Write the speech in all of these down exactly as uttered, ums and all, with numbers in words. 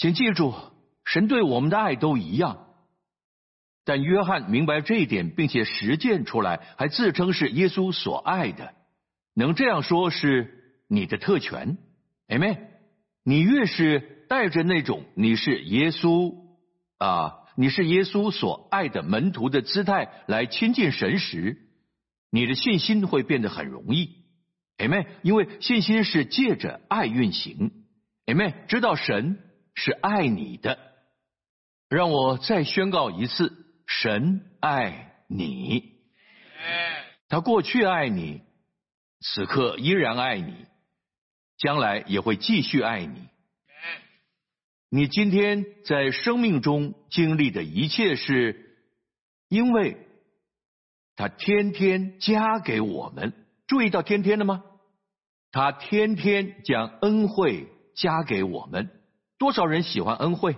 请记住，神对我们的爱都一样。但约翰明白这一点，并且实践出来，还自称是耶稣所爱的。能这样说是你的特权。Amen。你越是带着那种你是耶稣啊，你是耶稣所爱的门徒的姿态来亲近神时，你的信心会变得很容易。Amen。因为信心是借着爱运行。Amen。知道神是爱你的。让我再宣告一次，神爱你。他过去爱你，此刻依然爱你，将来也会继续爱你。你今天在生命中经历的一切，是因为他天天加给我们。注意到天天了吗？他天天将恩惠加给我们。多少人喜欢恩惠？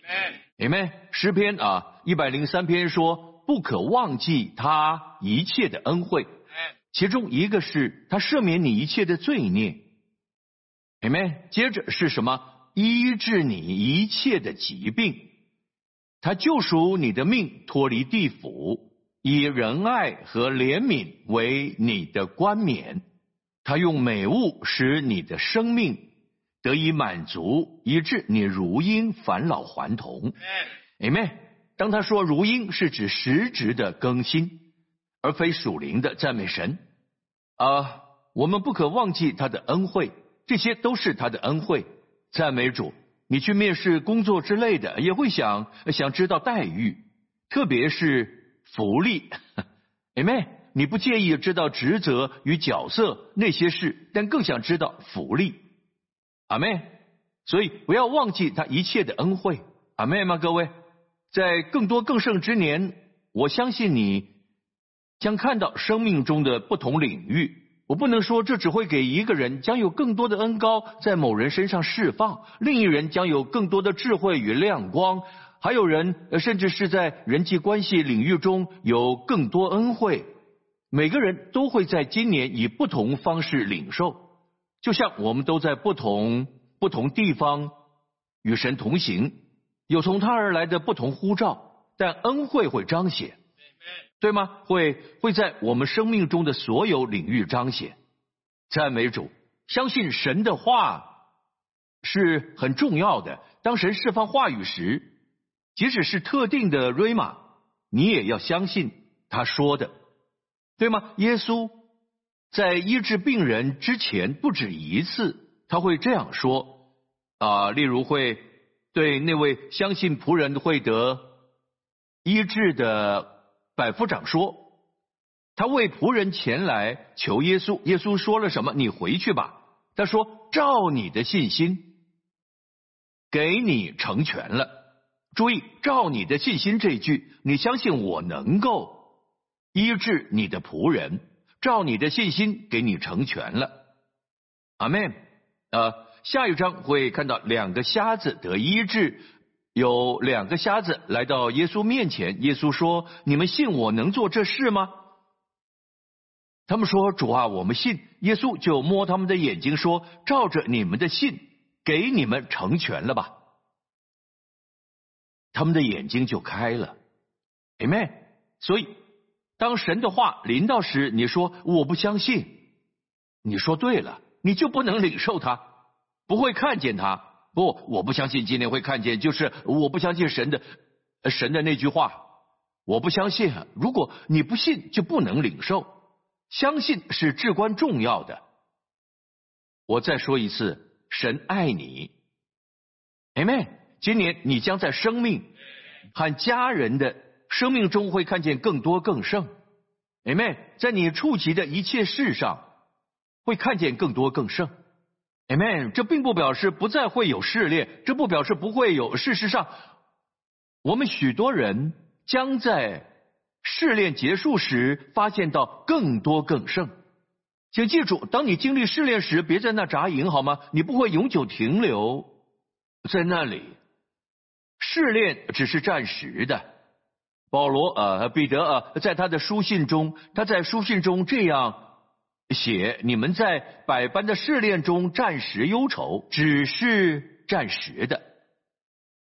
Amen。 诗篇啊一百零三篇说，不可忘记他一切的恩惠，其中一个是他赦免你一切的罪孽。Amen。 接着是什么？医治你一切的疾病，他救赎你的命，脱离地府，以仁爱和怜悯为你的冠冕。他用美物使你的生命得以满足，以致你如鹰返老还童。Amen。 当他说如鹰，是指实质的更新，而非属灵的赞美神。啊，我们不可忘记他的恩惠，这些都是他的恩惠。赞美主。你去面试工作之类的，也会想想知道待遇，特别是福利。Amen。 你不介意知道职责与角色那些事，但更想知道福利。阿们。所以不要忘记他一切的恩惠。阿们吗？各位，在更多更胜之年，我相信你将看到生命中的不同领域。我不能说这只会给一个人，将有更多的恩膏在某人身上释放，另一人将有更多的智慧与亮光，还有人甚至是在人际关系领域中有更多恩惠。每个人都会在今年以不同方式领受，就像我们都在不同不同地方与神同行，有从他而来的不同呼召，但恩惠会彰显，对吗？会会在我们生命中的所有领域彰显。赞美主。相信神的话是很重要的。当神释放话语时，即使是特定的瑞玛，你也要相信他说的，对吗？耶稣在医治病人之前不止一次，他会这样说啊，例如会对那位相信仆人会得医治的百夫长说，他为仆人前来求耶稣，耶稣说了什么？你回去吧。他说，照你的信心给你成全了。注意，照你的信心这一句，你相信我能够医治你的仆人，照你的信心给你成全了。阿们。呃，下一章会看到两个瞎子得医治，有两个瞎子来到耶稣面前，耶稣说，你们信我能做这事吗？他们说，主啊，我们信。耶稣就摸他们的眼睛说，照着你们的信给你们成全了吧。他们的眼睛就开了。 Amen。 所以当神的话临到时，你说我不相信，你说对了，你就不能领受它，不会看见它。不，我不相信今天会看见，就是我不相信神的神的那句话，我不相信。如果你不信，就不能领受。相信是至关重要的。我再说一次，神爱你。 Amen。 今年你将在生命和家人的生命中会看见更多更胜。 Amen。 在你触及的一切事上会看见更多更胜。 Amen。 这并不表示不再会有试炼，这不表示不会有。事实上，我们许多人将在试炼结束时发现到更多更胜。请记住，当你经历试炼时，别在那扎营好吗？你不会永久停留在那里。试炼只是暂时的。保罗呃彼得呃在他的书信中，他在书信中这样写，你们在百般的试炼中暂时忧愁，只是暂时的。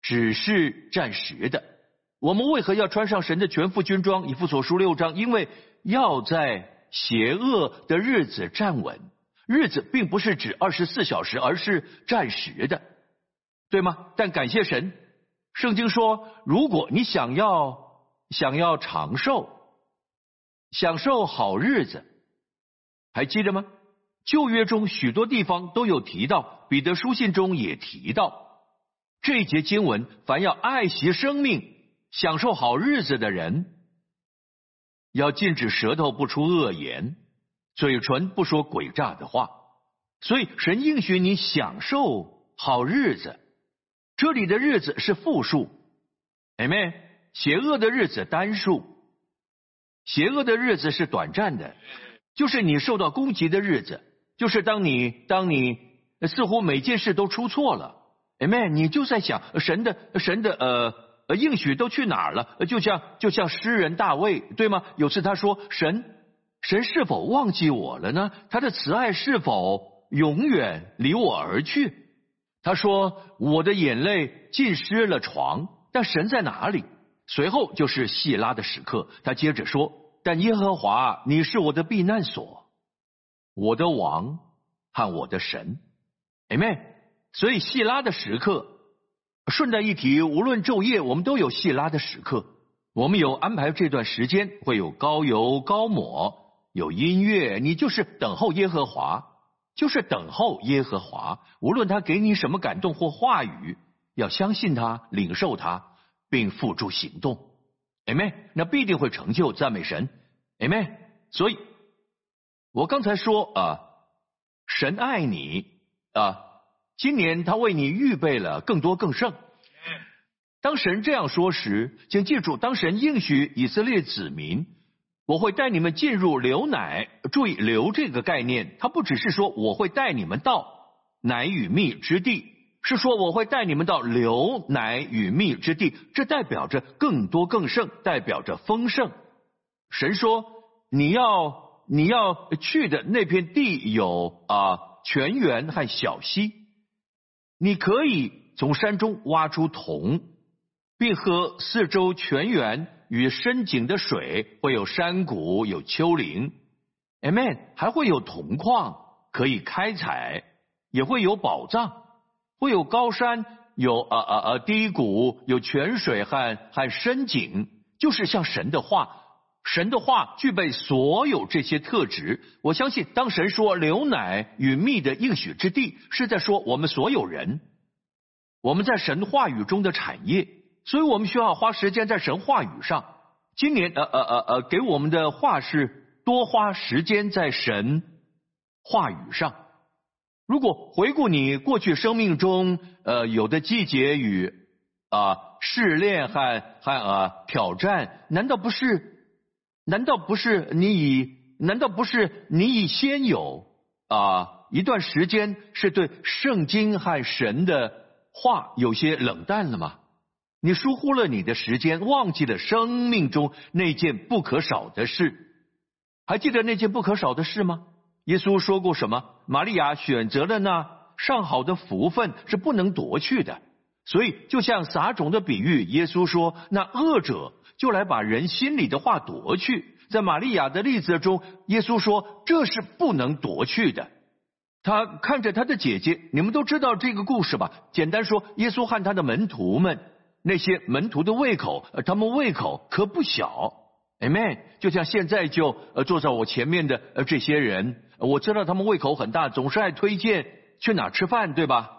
只是暂时的。我们为何要穿上神的全副军装？以弗所书六章，因为要在邪恶的日子站稳。日子并不是指二十四小时，而是暂时的，对吗？但感谢神，圣经说，如果你想要想要长寿，享受好日子，还记得吗？旧约中许多地方都有提到，彼得书信中也提到这一节经文，凡要爱惜生命享受好日子的人，要禁止舌头不出恶言，嘴唇不说诡诈的话。所以神应许你享受好日子，这里的日子是复数，阿们。邪恶的日子单数，邪恶的日子是短暂的，就是你受到攻击的日子，就是当你当你似乎每件事都出错了，阿们，你就在想神的神的呃呃应许都去哪儿了？就像就像诗人大卫，对吗？有次他说，神神是否忘记我了呢？他的慈爱是否永远离我而去？他说，我的眼泪浸湿了床，但神在哪里？随后就是细拉的时刻，他接着说，但耶和华，你是我的避难所，我的王和我的神，阿们。所以细拉的时刻，顺带一提，无论昼夜，我们都有细拉的时刻。我们有安排这段时间，会有膏油膏抹，有音乐，你就是等候耶和华，就是等候耶和华。无论他给你什么感动或话语，要相信他，领受他，并付诸行动，阿们。那必定会成就，赞美神，阿们。所以我刚才说啊，神爱你啊，今年他为你预备了更多更盛。当神这样说时，请记住，当神应许以色列子民，我会带你们进入流奶，注意流这个概念，它不只是说我会带你们到奶与蜜之地，是说我会带你们到流奶与蜜之地，这代表着更多更盛，代表着丰盛。神说，你要你要去的那片地有啊泉源和小溪，你可以从山中挖出铜，并喝四周泉源与深井的水，会有山谷，有丘陵， Amen。 还会有铜矿可以开采，也会有宝藏，会有高山，有呃呃呃低谷，有泉水和和深井，就是像神的话，神的话具备所有这些特质。我相信当神说流奶与蜜的应许之地，是在说我们所有人，我们在神话语中的产业，所以我们需要花时间在神话语上。今年呃呃呃呃给我们的话是多花时间在神话语上。如果回顾你过去生命中呃有的季节与啊、呃、试炼和和呃挑战，难道不是难道不是你以难道不是你以先有啊、呃、一段时间是对圣经和神的话有些冷淡了吗？你疏忽了你的时间，忘记了生命中那件不可少的事。还记得那件不可少的事吗？耶稣说过什么？玛利亚选择了那上好的福分，是不能夺去的。所以就像撒种的比喻，耶稣说那恶者就来把人心里的话夺去。在玛利亚的例子中，耶稣说这是不能夺去的。他看着他的姐姐，你们都知道这个故事吧？简单说，耶稣和他的门徒们，那些门徒的胃口，他们胃口可不小。Amen。 就像现在就呃坐在我前面的呃这些人，我知道他们胃口很大，总是爱推荐去哪吃饭，对吧？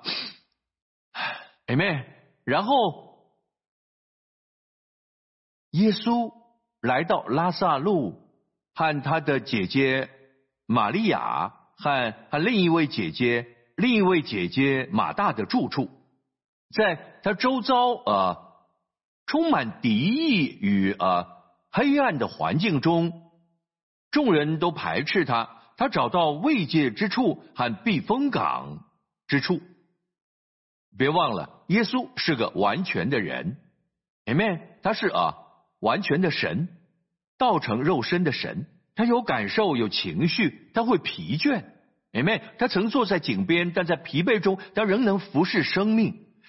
Amen。 然后耶稣来到拉撒路和他的姐姐玛利亚和和另一位姐姐另一位姐姐马大的住处，在他周遭呃充满敌意与呃黑暗的环境中，众人都排斥他，他找到慰藉之处和避风港之处。别忘了，耶稣是个完全的人， Amen。 他是啊完全的神，道成肉身的神，他有感受，有情绪，他会疲倦， Amen。 他曾坐在井边，但在疲惫中他仍能服侍生命。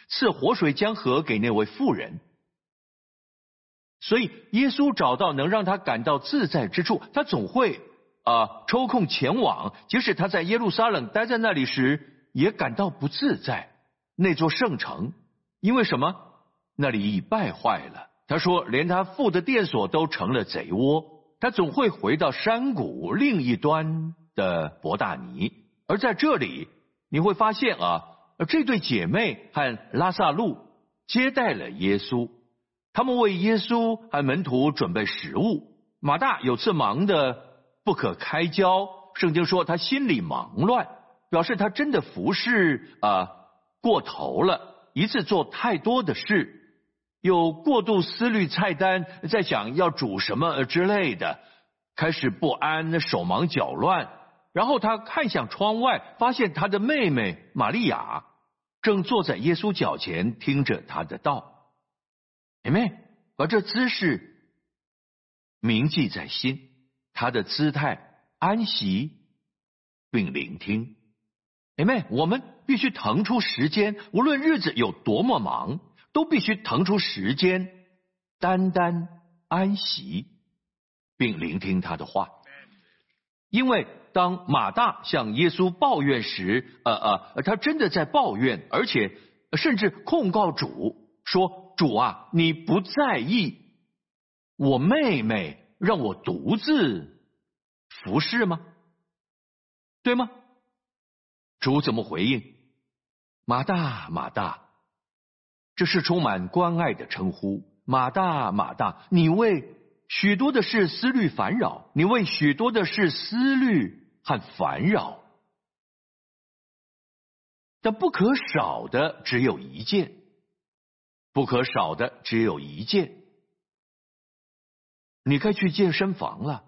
赐活水江河给那位妇人。所以耶稣找到能让他感到自在之处，他总会啊、呃、抽空前往，即使他在耶路撒冷待在那里时，也感到不自在。那座圣城，因为什么？那里已败坏了。他说，连他父的殿所都成了贼窝。他总会回到山谷另一端的伯大尼，而在这里你会发现啊，这对姐妹和拉撒路接待了耶稣，他们为耶稣和门徒准备食物。马大有次忙得不可开交，圣经说他心里忙乱，表示他真的服侍啊、呃、过头了，一次做太多的事，有过度思虑菜单，在想要煮什么之类的，开始不安，手忙脚乱。然后他看向窗外，发现他的妹妹玛利亚正坐在耶稣脚前听着他的道。妹妹把这姿势铭记在心，他的姿态安息并聆听。妹妹，我们必须腾出时间，无论日子有多么忙，都必须腾出时间，单单安息，并聆听他的话。因为当马大向耶稣抱怨时，呃呃，他真的在抱怨，而且甚至控告主，说：“主啊，你不在意我妹妹让我独自服侍吗？对吗？”主怎么回应？马大，马大。这是充满关爱的称呼。马大，马大，你为许多的事思虑烦扰，你为许多的事思虑和烦扰，但不可少的只有一件，不可少的只有一件，你该去健身房了。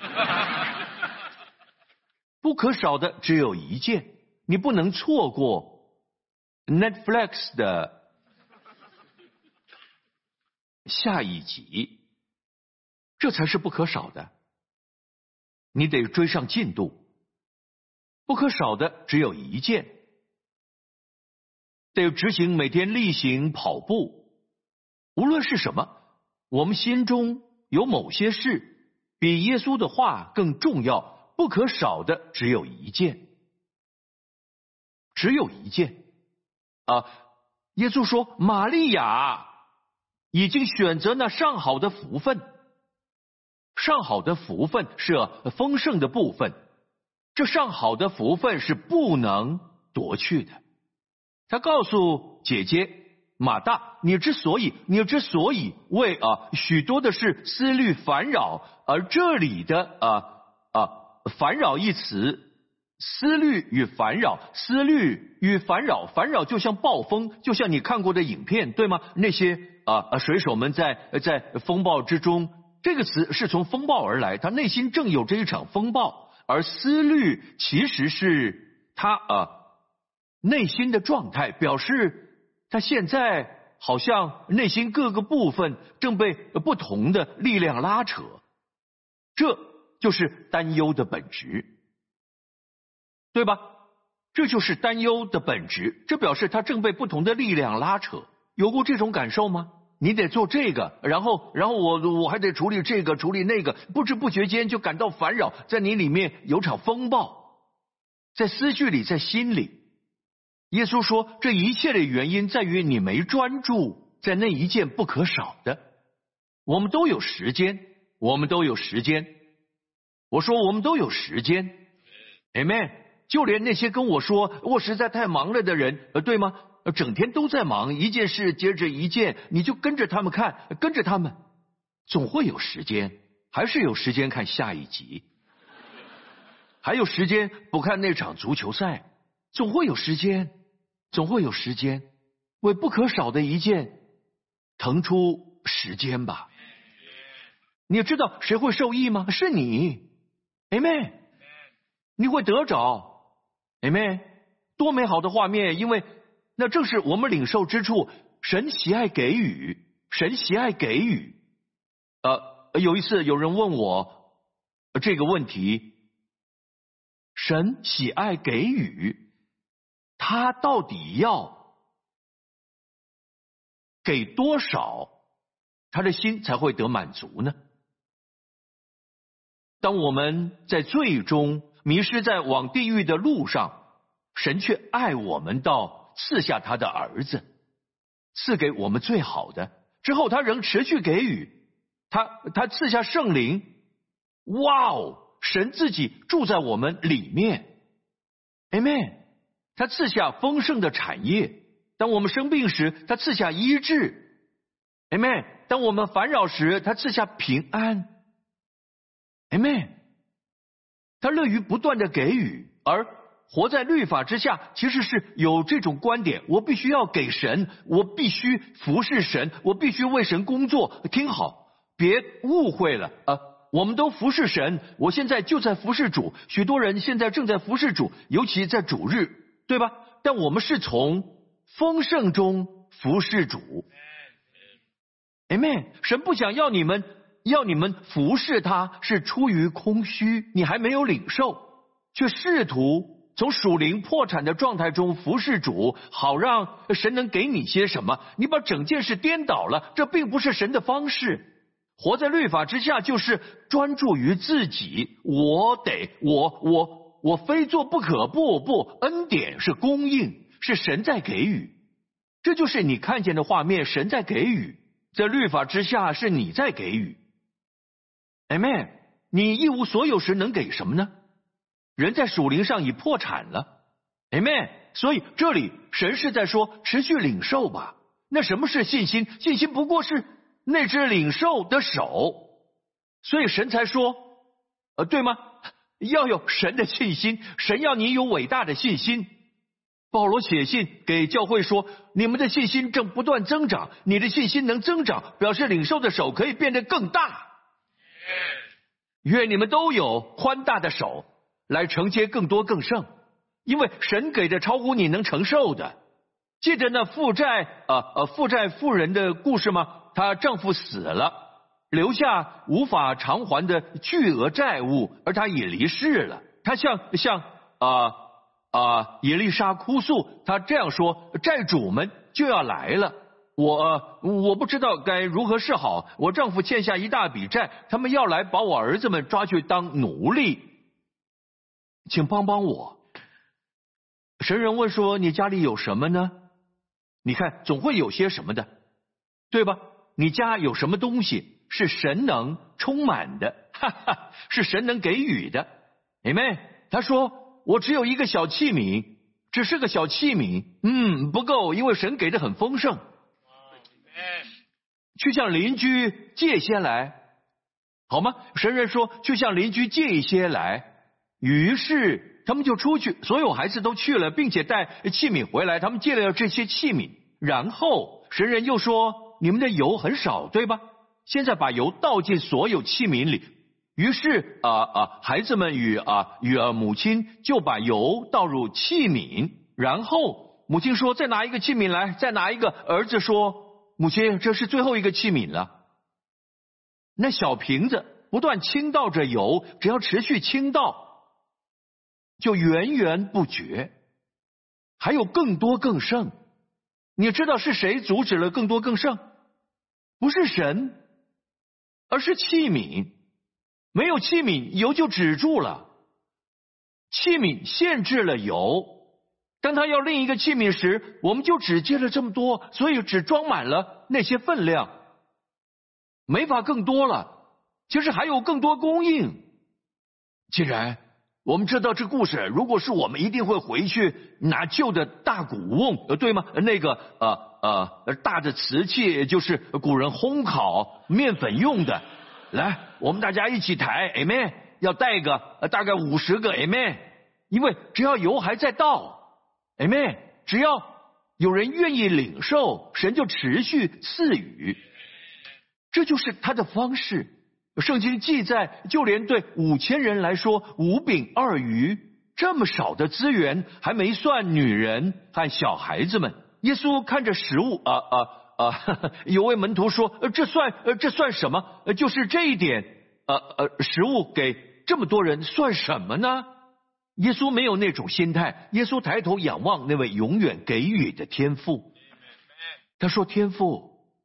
不可少的只有一件，你不能错过 Netflix 的下一集，这才是不可少的。你得追上进度。不可少的只有一件，得执行每天例行跑步。无论是什么，我们心中有某些事比耶稣的话更重要，不可少的只有一件，只有一件啊！耶稣说，玛利亚已经选择那上好的福分，上好的福分是丰盛的部分，这上好的福分是不能夺去的。他告诉姐姐马大，你之所以你之所以为啊许多的事思虑烦扰，而这里的啊啊烦扰一词，思虑与烦扰，思虑与烦扰，烦扰就像暴风，就像你看过的影片，对吗？那些啊水手们在在风暴之中，这个词是从风暴而来，他内心正有这一场风暴，而思虑其实是他啊内心的状态，表示他现在好像内心各个部分正被不同的力量拉扯，这就是担忧的本质，对吧？这就是担忧的本质，这表示他正被不同的力量拉扯。有过这种感受吗？你得做这个，然后然后我我还得处理这个处理那个，不知不觉间就感到烦扰，在你里面有场风暴，在思绪里，在心里。耶稣说，这一切的原因在于你没专注在那一件不可少的。我们都有时间，我们都有时间。我说我们都有时间 Amen。 就连那些跟我说我实在太忙了的人，呃，对吗？整天都在忙，一件事接着一件，你就跟着他们看，跟着他们，总会有时间，还是有时间看下一集，还有时间不看那场足球赛，总会有时间，总会有时间，为不可少的一件腾出时间吧。你知道谁会受益吗？是你 Amen。 你会得着 Amen。 多美好的画面，因为那正是我们领受之处。神喜爱给予，神喜爱给予。呃，有一次有人问我这个问题，神喜爱给予，他到底要给多少，他的心才会得满足呢？当我们在最终迷失在往地狱的路上，神却爱我们到赐下他的儿子，赐给我们最好的，之后他仍持续给予，他他赐下圣灵，哇哦，神自己住在我们里面 Amen。 他赐下丰盛的产业，当我们生病时他赐下医治 Amen。 当我们烦扰时他赐下平安 Amen。 他乐于不断的给予，而活在律法之下其实是有这种观点，我必须要给神，我必须服侍神，我必须为神工作。听好，别误会了啊！我们都服侍神，我现在就在服侍主，许多人现在正在服侍主，尤其在主日，对吧？但我们是从丰盛中服侍主 Amen。 神不想要你们要你们服侍他是出于空虚，你还没有领受，却试图从属灵破产的状态中服侍主，好让神能给你些什么。你把整件事颠倒了，这并不是神的方式。活在律法之下就是专注于自己，我得我我我非做不可，不不，恩典是供应，是神在给予，这就是你看见的画面，神在给予，在律法之下是你在给予 Amen。 你一无所有时能给什么呢？人在属灵上已破产了 Amen。 所以这里神是在说持续领受吧。那什么是信心？信心不过是那只领受的手，所以神才说呃，对吗？要有神的信心，神要你有伟大的信心。保罗写信给教会说，你们的信心正不断增长，你的信心能增长，表示领受的手可以变得更大。愿你们都有宽大的手来承接更多更盛，因为神给的超乎你能承受的。记得那负债呃呃负债妇人的故事吗？她丈夫死了，留下无法偿还的巨额债务，而她也离世了。她向向啊啊、呃呃、以利沙哭诉，她这样说：债主们就要来了，我我不知道该如何是好。我丈夫欠下一大笔债，他们要来把我儿子们抓去当奴隶，请帮帮我。神人问说：你家里有什么呢？你看总会有些什么的，对吧？你家有什么东西是神能充满的，哈哈，是神能给予的 Amen。 他说我只有一个小器皿，只是个小器皿，嗯，不够，因为神给的很丰盛。去向邻居借些来，好吗？神人说去向邻居借一些来，于是他们就出去，所有孩子都去了，并且带器皿回来，他们借了这些器皿。然后神人又说，你们的油很少，对吧？现在把油倒进所有器皿里。于是啊啊、呃，孩子们与啊、呃、与、呃、母亲就把油倒入器皿，然后母亲说再拿一个器皿来，再拿一个。儿子说母亲，这是最后一个器皿了。那小瓶子不断倾倒着油，只要持续倾倒就源源不绝，还有更多更盛。你知道是谁阻止了更多更盛？不是神，而是器皿。没有器皿，油就止住了。器皿限制了油，当他要另一个器皿时，我们就只接了这么多，所以只装满了那些分量，没法更多了。其实还有更多供应。既然我们知道这故事，如果是我们一定会回去拿旧的大鼓瓮，对吗？那个呃呃大的瓷器，就是古人烘烤面粉用的。来，我们大家一起抬 Amen， 要带个、呃、大概五十个 Amen， 因为只要油还在倒 Amen， 只要有人愿意领受，神就持续赐予，这就是他的方式。圣经记载，就连对五千人来说，五饼二鱼这么少的资源，还没算女人和小孩子们。耶稣看着食物啊啊啊！有位门徒说：“这算这算什么？就是这一点，呃呃，食物给这么多人算什么呢？”耶稣没有那种心态，耶稣抬头仰望那位永远给予的天父，他说：“天父，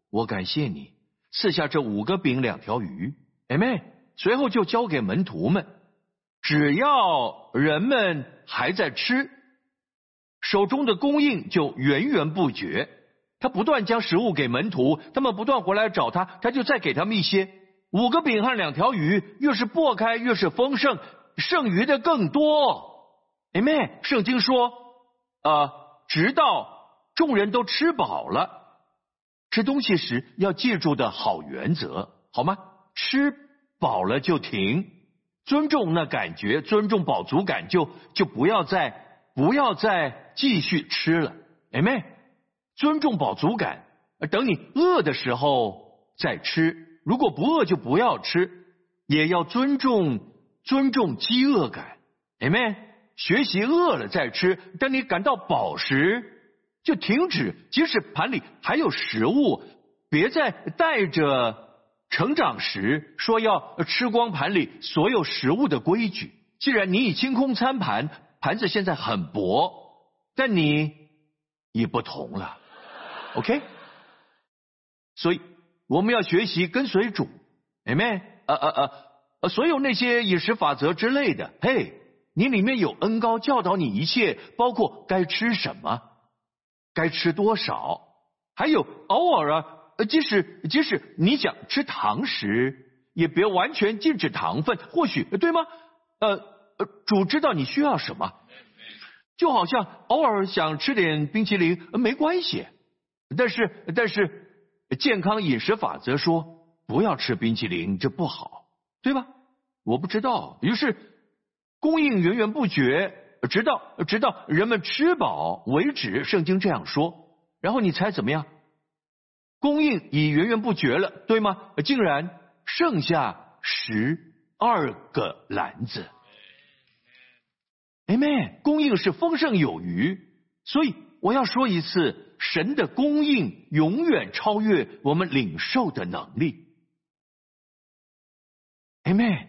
我感谢你赐下这五个饼两条鱼。Amen。随后就交给门徒们，只要人们还在吃，手中的供应就源源不绝。他不断将食物给门徒，他们不断回来找他，他就再给他们一些。五个饼和两条鱼，越是擘开越是丰盛，剩余的更多。Amen。圣经说，呃，直到众人都吃饱了。吃东西时要记住的好原则，好吗？吃饱了就停，尊重那感觉，尊重饱足感，就就不要再不要再继续吃了。Amen。尊重饱足感，等你饿的时候再吃。如果不饿就不要吃，也要尊重尊重饥饿感。Amen。学习饿了再吃，当你感到饱时就停止，即使盘里还有食物，别再带着成长时说要吃光盘里所有食物的规矩。既然你已清空餐盘，盘子现在很薄，但你已不同了。OK。 所以我们要学习跟随主。 Amen。 呃呃呃呃，所有那些饮食法则之类的，嘿，你里面有恩膏教导你一切，包括该吃什么，该吃多少，还有偶尔啊，即使即使你想吃糖时，也别完全禁止糖分，或许对吗？呃呃，主知道你需要什么，就好像偶尔想吃点冰淇淋没关系，但是但是健康饮食法则说不要吃冰淇淋，这不好，对吧？我不知道，于是供应源源不绝，直到直到人们吃饱为止，圣经这样说。然后你猜怎么样？供应已源源不绝了，对吗？竟然剩下十二个篮子。Amen。 供应是丰盛有余，所以我要说一次，神的供应永远超越我们领受的能力。Amen。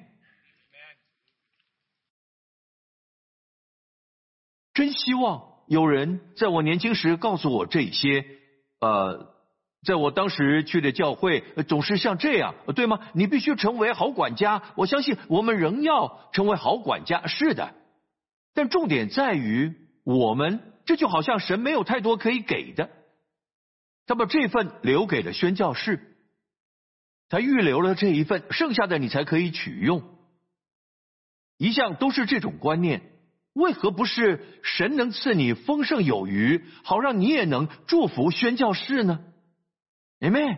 真希望有人在我年轻时告诉我这些，呃，在我当时去的教会总是像这样，对吗？你必须成为好管家。我相信我们仍要成为好管家，是的。但重点在于我们，这就好像神没有太多可以给的，他把这份留给了宣教士，他预留了这一份，剩下的你才可以取用。一向都是这种观念，为何不是神能赐你丰盛有余，好让你也能祝福宣教士呢？ Amen。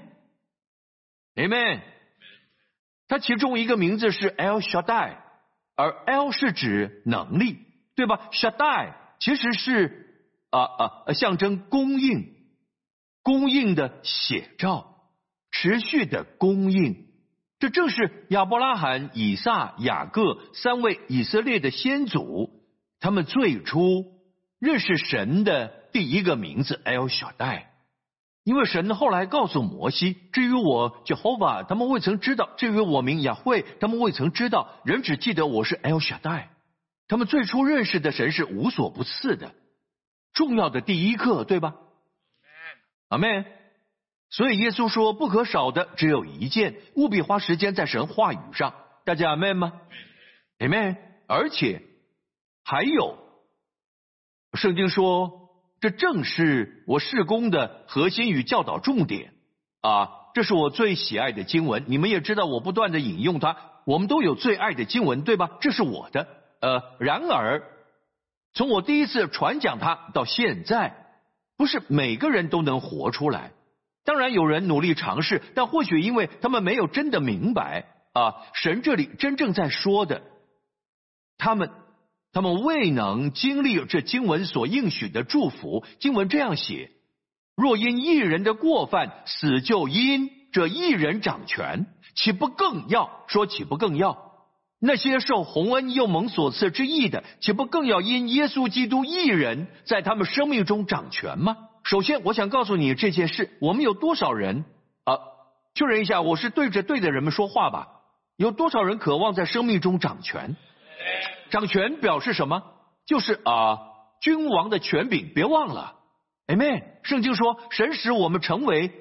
Amen。 它其中一个名字是 El Shaddai， 而 El 是指能力，对吧？ Shaddai 其实是啊啊象征供应，供应的写照，持续的供应。这正是亚伯拉罕、以撒、雅各三位以色列的先祖，他们最初认识神的第一个名字 El Shaddai。 因为神后来告诉摩西，至于我 Jehovah 他们未曾知道，至于我名雅慧他们未曾知道，人只记得我是 El Shaddai。 他们最初认识的神是无所不赐的，重要的第一课，对吧？ Amen。 所以耶稣说不可少的只有一件，务必花时间在神话语上。大家 Amen 吗？ Amen。 而且还有圣经说，这正是我事工的核心与教导重点啊！这是我最喜爱的经文，你们也知道我不断的引用它，我们都有最爱的经文，对吧？这是我的。呃，然而从我第一次传讲它到现在，不是每个人都能活出来。当然有人努力尝试，但或许因为他们没有真的明白啊，神这里真正在说的，他们他们未能经历这经文所应许的祝福。经文这样写：若因一人的过犯，死就因这一人掌权，岂不更要说岂不更要那些受洪恩又蒙所赐之义的，岂不更要因耶稣基督一人在他们生命中掌权吗？首先我想告诉你这件事，我们有多少人啊？确认一下，我是对着对的人们说话吧？有多少人渴望在生命中掌权？掌权表示什么？就是啊，君王的权柄，别忘了。Amen。 圣经说神使我们成为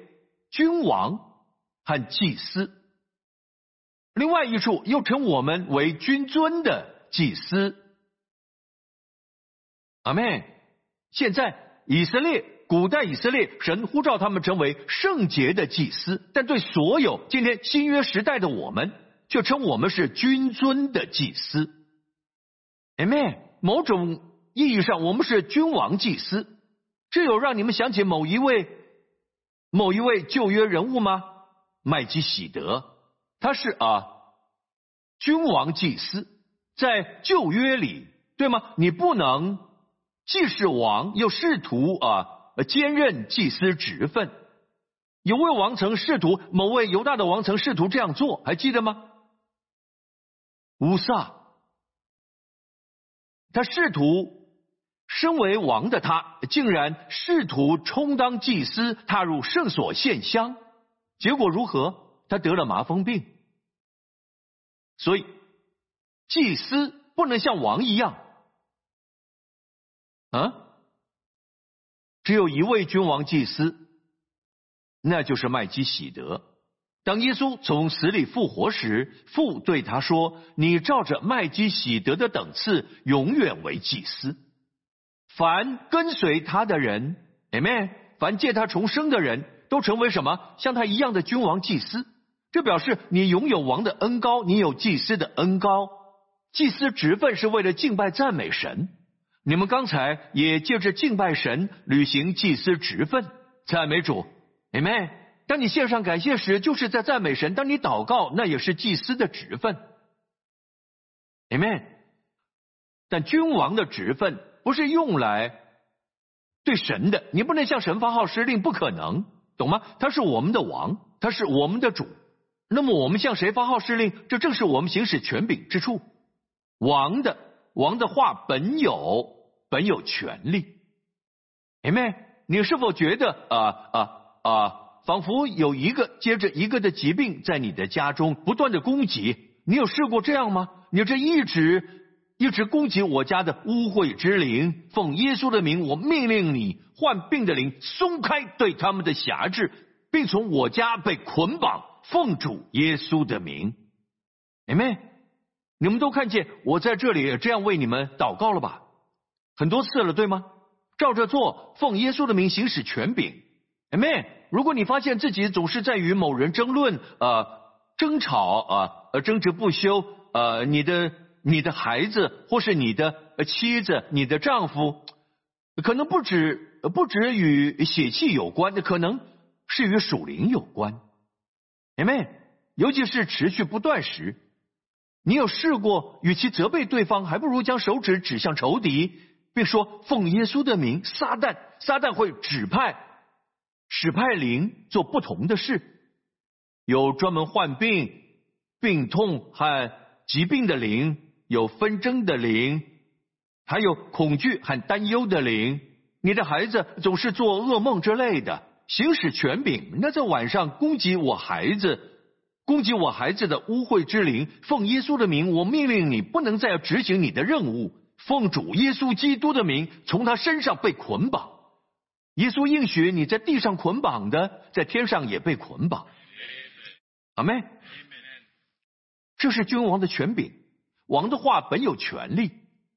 君王和祭司。另外一处又称我们为君尊的祭司。阿们。现在以色列，古代以色列，神呼召他们成为圣洁的祭司，但对所有今天新约时代的我们，却称我们是君尊的祭司。阿们。某种意义上，我们是君王祭司。这有让你们想起某一位某一位旧约人物吗？麦基洗德，他是啊君王祭司。在旧约里，对吗？你不能既是王又试图啊兼任祭司职分。有位王曾试图，某位犹大的王曾试图这样做，还记得吗？乌撒，他试图，身为王的他，竟然试图充当祭司，踏入圣所献香，结果如何？他得了麻风病。所以，祭司不能像王一样，啊，只有一位君王祭司，那就是麦基洗德。当耶稣从死里复活时，父对他说：“你照着麦基洗德的等次，永远为祭司。凡跟随他的人， Amen， 凡借他重生的人，都成为什么？像他一样的君王祭司。这表示你拥有王的恩膏，你有祭司的恩膏。祭司职分是为了敬拜赞美神。你们刚才也借着敬拜神，履行祭司职分，赞美主 ，Amen。”当你献上感谢时，就是在赞美神；当你祷告，那也是祭司的职分。Amen。但君王的职分不是用来对神的，你不能向神发号施令，不可能，懂吗？他是我们的王，他是我们的主。那么我们向谁发号施令？这正是我们行使权柄之处。王的王的话本有本有权利。Amen。你是否觉得啊啊啊？仿佛有一个接着一个的疾病在你的家中不断的攻击，你有试过这样吗？你这一直一直攻击我家的污秽之灵，奉耶稣的名，我命令你患病的灵松开对他们的辖制，并从我家被捆绑，奉主耶稣的名。Amen。你们都看见我在这里这样为你们祷告了吧？很多次了，对吗？照着做，奉耶稣的名行使权柄。Amen。如果你发现自己总是在与某人争论、呃争吵、呃呃争执不休，呃你的你的孩子或是你的妻子、你的丈夫，可能不止不止与血气有关的，可能是与属灵有关。Amen。尤其是持续不断时，你有试过与其责备对方，还不如将手指指向仇敌，并说奉耶稣的名，撒旦撒旦会指派。指派灵做不同的事，有专门患病、病痛和疾病的灵，有纷争的灵，还有恐惧和担忧的灵。你的孩子总是做噩梦之类的，行使权柄，那在晚上攻击我孩子，攻击我孩子的污秽之灵，奉耶稣的名，我命令你不能再执行你的任务，奉主耶稣基督的名，从他身上被捆绑。耶稣应许你在地上捆绑的，在天上也被捆绑。阿们。这是君王的权柄，王的话本有权利。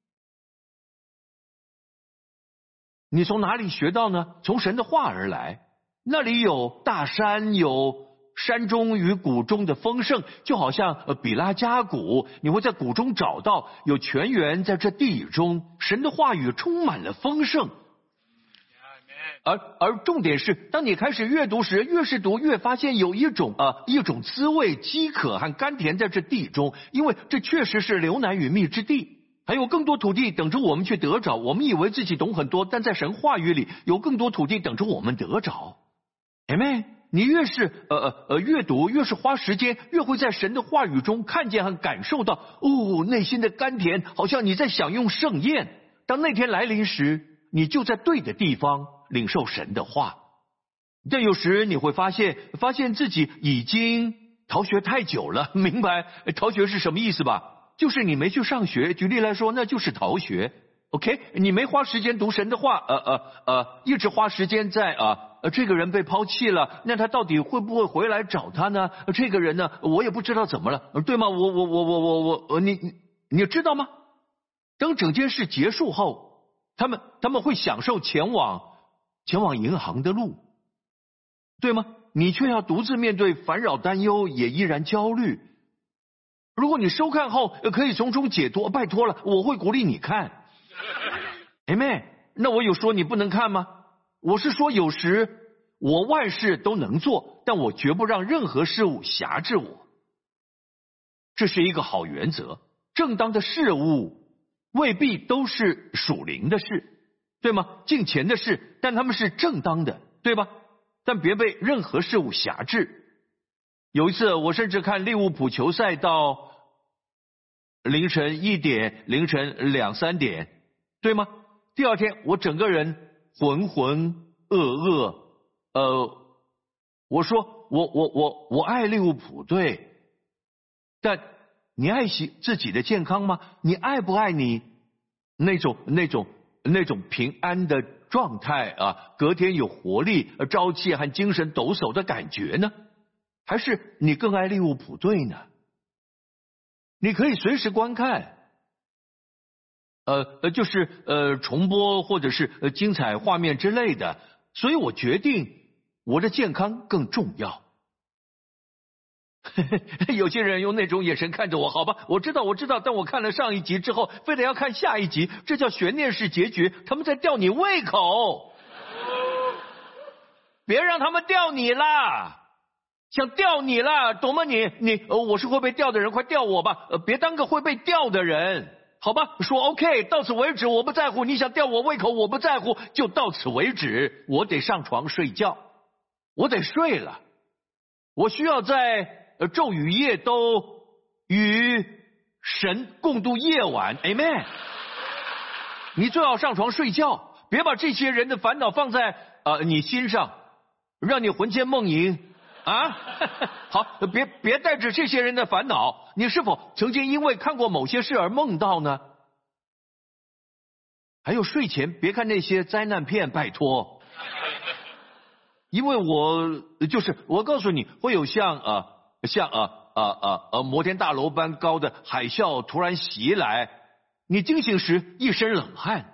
你从哪里学到呢？从神的话而来。那里有大山，有山中与谷中的丰盛，就好像比拉加谷，你会在谷中找到有泉源，在这地中，神的话语充满了丰盛。而而重点是，当你开始阅读时，越是读越发现有一种呃一种滋味，饥渴和甘甜在这地中，因为这确实是流奶与蜜之地，还有更多土地等着我们去得着。我们以为自己懂很多，但在神话语里有更多土地等着我们得着。Amen。你越是呃呃呃阅读，越是花时间，越会在神的话语中看见和感受到哦内心的甘甜，好像你在享用盛宴。当那天来临时，你就在对的地方领受神的话。但有时你会发现发现自己已经逃学太久了。明白逃学是什么意思吧？就是你没去上学，举例来说，那就是逃学。OK， 你没花时间读神的话，呃呃呃，一直花时间在呃这个人被抛弃了，那他到底会不会回来找他呢？这个人呢，我也不知道怎么了，对吗？我我我我我我，你你你知道吗？等整件事结束后，他们他们会享受前往前往银行的路，对吗？你却要独自面对烦扰、担忧，也依然焦虑。如果你收看后可以从中解脱，拜托了，我会鼓励你看。哎妹，那我有说你不能看吗？我是说，有时我万事都能做，但我绝不让任何事物辖制我。这是一个好原则。正当的事物未必都是属灵的事，对吗？敬虔的事，但他们是正当的，对吧？但别被任何事物辖制。有一次，我甚至看利物浦球赛到凌晨一点、凌晨两三点，对吗？第二天，我整个人浑浑噩噩。呃，我说，我我我我爱利物浦队，但你爱惜自己的健康吗？你爱不爱你那种那种那种平安的状态啊？隔天有活力、朝气和精神抖擞的感觉呢？还是你更爱利物浦队呢？你可以随时观看，呃呃，就是呃重播或者是呃精彩画面之类的。所以我决定，我的健康更重要。有些人用那种眼神看着我，好吧，我知道我知道，但我看了上一集之后，非得要看下一集，这叫悬念式结局，他们在吊你胃口。别让他们吊你啦，想吊你啦，懂吗你？你呃，我是会被吊的人，快吊我吧，呃，别当个会被吊的人，好吧？说 OK， 到此为止，我不在乎，你想吊我胃口，我不在乎，就到此为止。我得上床睡觉，我得睡了，我需要在呃昼与夜都与神共度夜晚 ，Amen。你最好上床睡觉，别把这些人的烦恼放在呃你心上，让你魂牵梦萦啊。好，别别带着这些人的烦恼。你是否曾经因为看过某些事而梦到呢？还有睡前别看那些灾难片，拜托。因为我就是我告诉你，会有像呃像呃呃呃呃摩天大楼般高的海啸突然袭来，你惊醒时一身冷汗。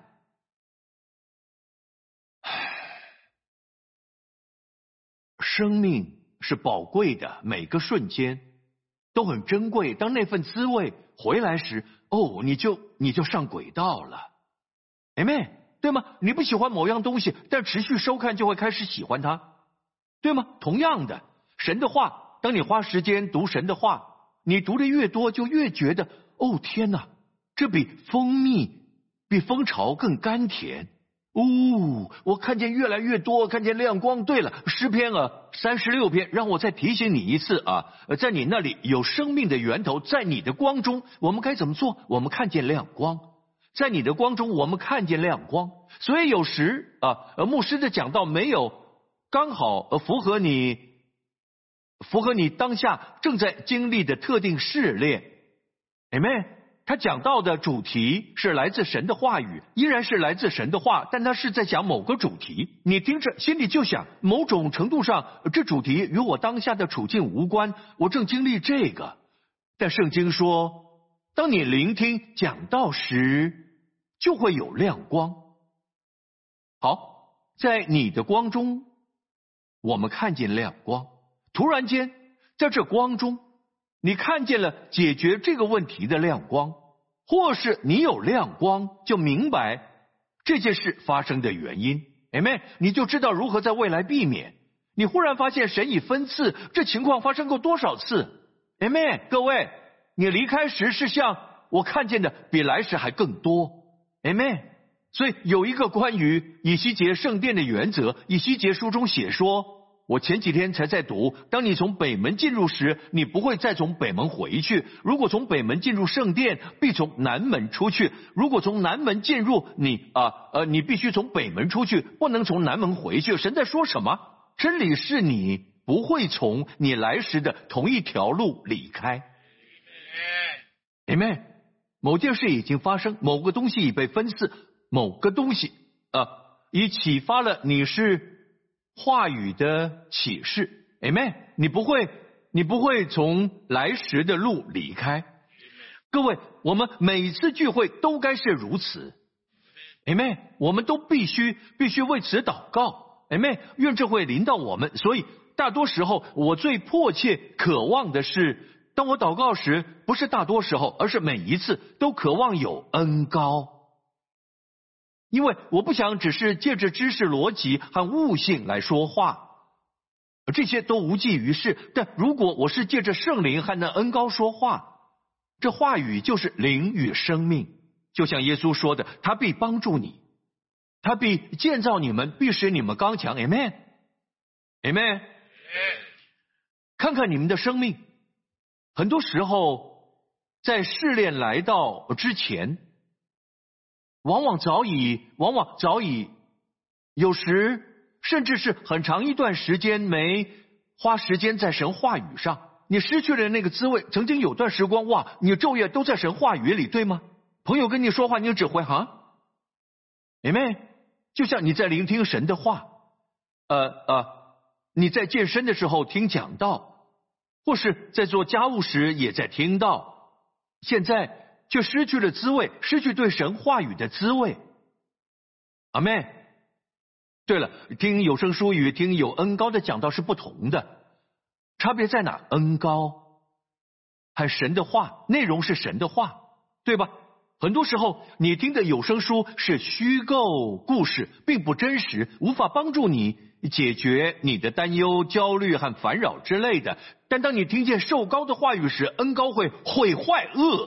生命是宝贵的，每个瞬间都很珍贵。当那份滋味回来时，哦，你就你就上轨道了，哎妹，对吗？你不喜欢某样东西，但持续收看就会开始喜欢它，对吗？同样的，神的话，当你花时间读神的话，你读的越多，就越觉得，哦天哪，这比蜂蜜、比蜂巢更甘甜。哦，我看见越来越多，看见亮光。对了，诗篇啊，三十六篇，让我再提醒你一次啊，在你那里有生命的源头，在你的光中，我们该怎么做？我们看见亮光，在你的光中，我们看见亮光。所以有时啊，牧师的讲道没有刚好符合你，符合你当下正在经历的特定试炼。Amen。他讲到的主题是来自神的话语，依然是来自神的话，但他是在讲某个主题。你听着，心里就想，某种程度上，这主题与我当下的处境无关，我正经历这个。但圣经说，当你聆听讲道时，就会有亮光。好，在你的光中，我们看见亮光。突然间，在这光中，你看见了解决这个问题的亮光，或是你有亮光，就明白这件事发生的原因。Amen， 你就知道如何在未来避免。你忽然发现神已分赐，这情况发生过多少次 ？Amen， 各位，你离开时是像我看见的比来时还更多。Amen。所以有一个关于以西结圣殿的原则，以西结书中写说，我前几天才在读，当你从北门进入时，你不会再从北门回去。如果从北门进入圣殿，必从南门出去。如果从南门进入，你啊呃，你必须从北门出去，不能从南门回去。神在说什么？真理是你不会从你来时的同一条路离开。Amen。某件事已经发生，某个东西已被分赐，某个东西啊，已启发了你是话语的启示。Amen。你不会，你不会从来时的路离开。各位，我们每一次聚会都该是如此。Amen。我们都必须必须为此祷告。Amen。愿这会临到我们。所以大多时候，我最迫切渴望的是，当我祷告时，不是大多时候，而是每一次都渴望有恩膏。因为我不想只是借着知识逻辑和悟性来说话，这些都无济于事。但如果我是借着圣灵和那恩膏说话，这话语就是灵与生命。就像耶稣说的，他必帮助你，他必建造你们，必使你们刚强。 Amen Amen。 看看你们的生命，很多时候在试炼来到之前，往往早已往往早已有时甚至是很长一段时间没花时间在神话语上，你失去了那个滋味。曾经有段时光，哇，你昼夜都在神话语里，对吗？朋友跟你说话，你只会哈 Amen。 就像你在聆听神的话，呃呃，你在健身的时候听讲道，或是在做家务时也在听到，现在却失去了滋味，失去对神话语的滋味。阿们。对了，听有声书与听有恩膏的讲道是不同的，差别在哪？恩膏和神的话，内容是神的话，对吧？很多时候你听的有声书是虚构故事，并不真实，无法帮助你解决你的担忧、焦虑和烦扰之类的。但当你听见受膏的话语时，恩膏会毁坏恶。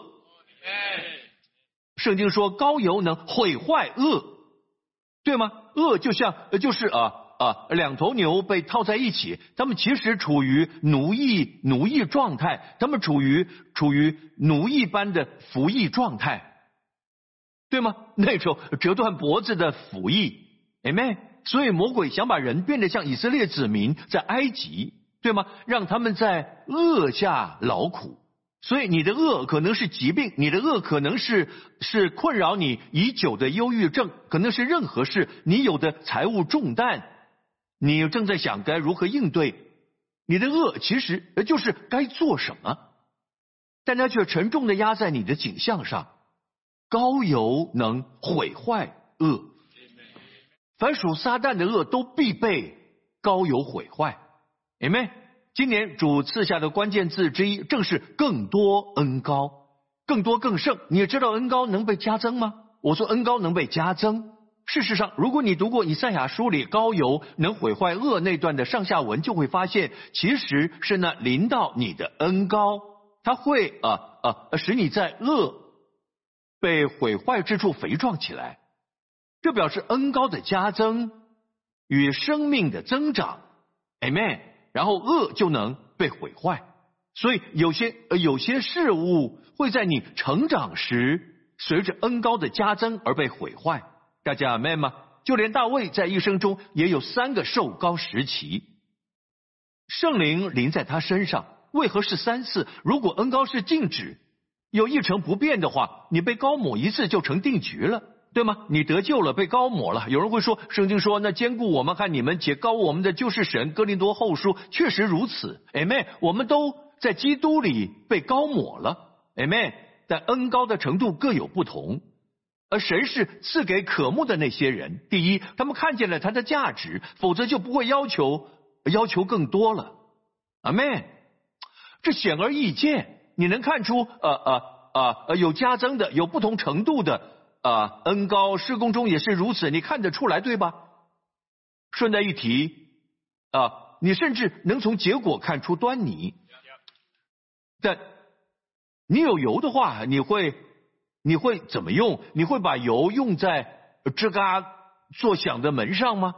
圣经说膏油能毁坏恶，对吗？恶就像就是啊啊两头牛被套在一起，他们其实处于奴役奴役状态，他们处于处于奴役般的服役状态，对吗？那种折断脖子的服役。 Amen。 所以魔鬼想把人变得像以色列子民在埃及，对吗？让他们在恶下劳苦。所以你的恶可能是疾病，你的恶可能是是困扰你已久的忧郁症，可能是任何事，你有的财务重担，你正在想该如何应对。你的恶其实就是该做什么，但它却沉重的压在你的颈项上。膏油能毁坏恶，凡属撒旦的恶都必被膏油毁坏。 Amen。 今年主赐下的关键字之一正是更多恩膏，更多更盛。你知道恩膏能被加增吗？我说恩膏能被加增。事实上，如果你读过以赛亚书里膏油能毁坏恶那段的上下文，就会发现其实是那临到你的恩膏，它会呃呃使你在恶被毁坏之处肥壮起来。这表示恩膏的加增与生命的增长。 Amen。 然后恶就能被毁坏。所以有些、呃、有些事物会在你成长时随着恩膏的加增而被毁坏。大家 Amen 吗？就连大卫在一生中也有三个受膏时期，圣灵临在他身上，为何是三次？如果恩膏是静止有一成不变的话，你被膏抹一次就成定局了，对吗？你得救了，被膏抹了。有人会说，圣经说那兼顾我们和你们且膏我们的就是神。哥林多后书确实如此。 Amen。 我们都在基督里被膏抹了。 Amen。 但恩膏的程度各有不同，而神是赐给渴慕的那些人。第一，他们看见了他的价值，否则就不会要求要求更多了。 Amen。 这显而易见，你能看出呃呃呃有加增的，有不同程度的啊，恩膏事工中也是如此，你看得出来，对吧？顺带一提啊，你甚至能从结果看出端倪。但你有油的话，你会你会怎么用？你会把油用在吱嘎作响的门上吗？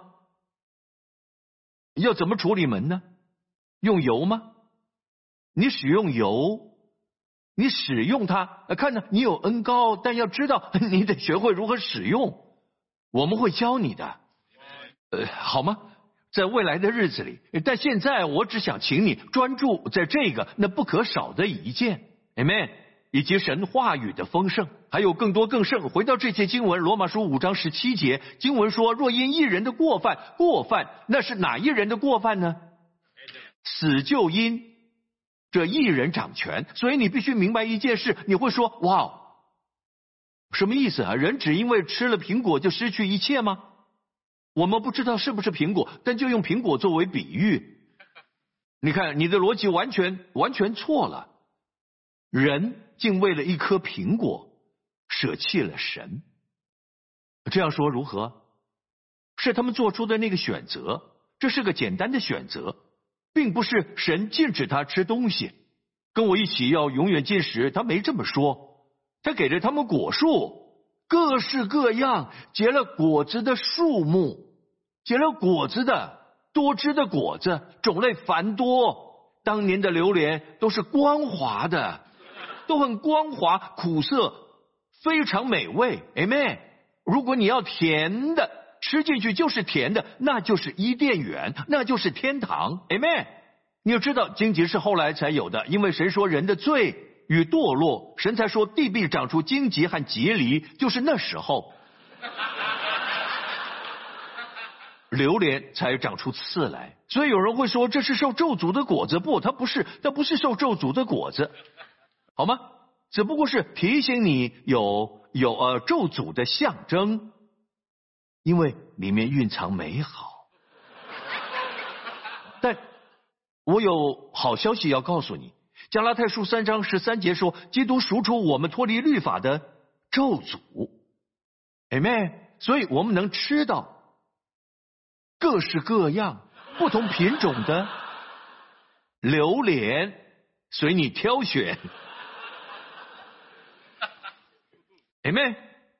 要怎么处理门呢？用油吗？你使用油，你使用它，看呢，你有恩膏，但要知道你得学会如何使用，我们会教你的，呃，好吗？在未来的日子里，但现在我只想请你专注在这个那不可少的一件。 Amen。 以及神话语的丰盛，还有更多更盛。回到这些经文，罗马书五章十七节，经文说：若因一人的过犯，过犯那是哪一人的过犯呢？死就因这一人掌权。所以你必须明白一件事，你会说：哇，什么意思啊？人只因为吃了苹果就失去一切吗？我们不知道是不是苹果，但就用苹果作为比喻。你看，你的逻辑完全完全错了。人竟为了一颗苹果舍弃了神，这样说如何？是他们做出的那个选择，这是个简单的选择，并不是神禁止他吃东西。跟我一起要永远禁食，他没这么说，他给了他们果树，各式各样结了果子的树木，结了果子的多汁的果子，种类繁多。当年的榴莲都是光滑的，都很光滑，苦涩，非常美味。Amen。如果你要甜的，吃进去就是甜的，那就是伊甸园，那就是天堂。Amen。你要知道，荆棘是后来才有的，因为神说人的罪与堕落，神才说地必长出荆棘和棘藜，就是那时候，榴莲才长出刺来。所以有人会说这是受咒诅的果子，不，它不是，它不是受咒诅的果子。好吗？只不过是提醒你有有呃咒诅的象征，因为里面蕴藏美好。但我有好消息要告诉你，加拉太书三章十三节说，基督赎出我们脱离律法的咒诅。Amen。所以我们能吃到各式各样不同品种的榴莲，随你挑选。Amen。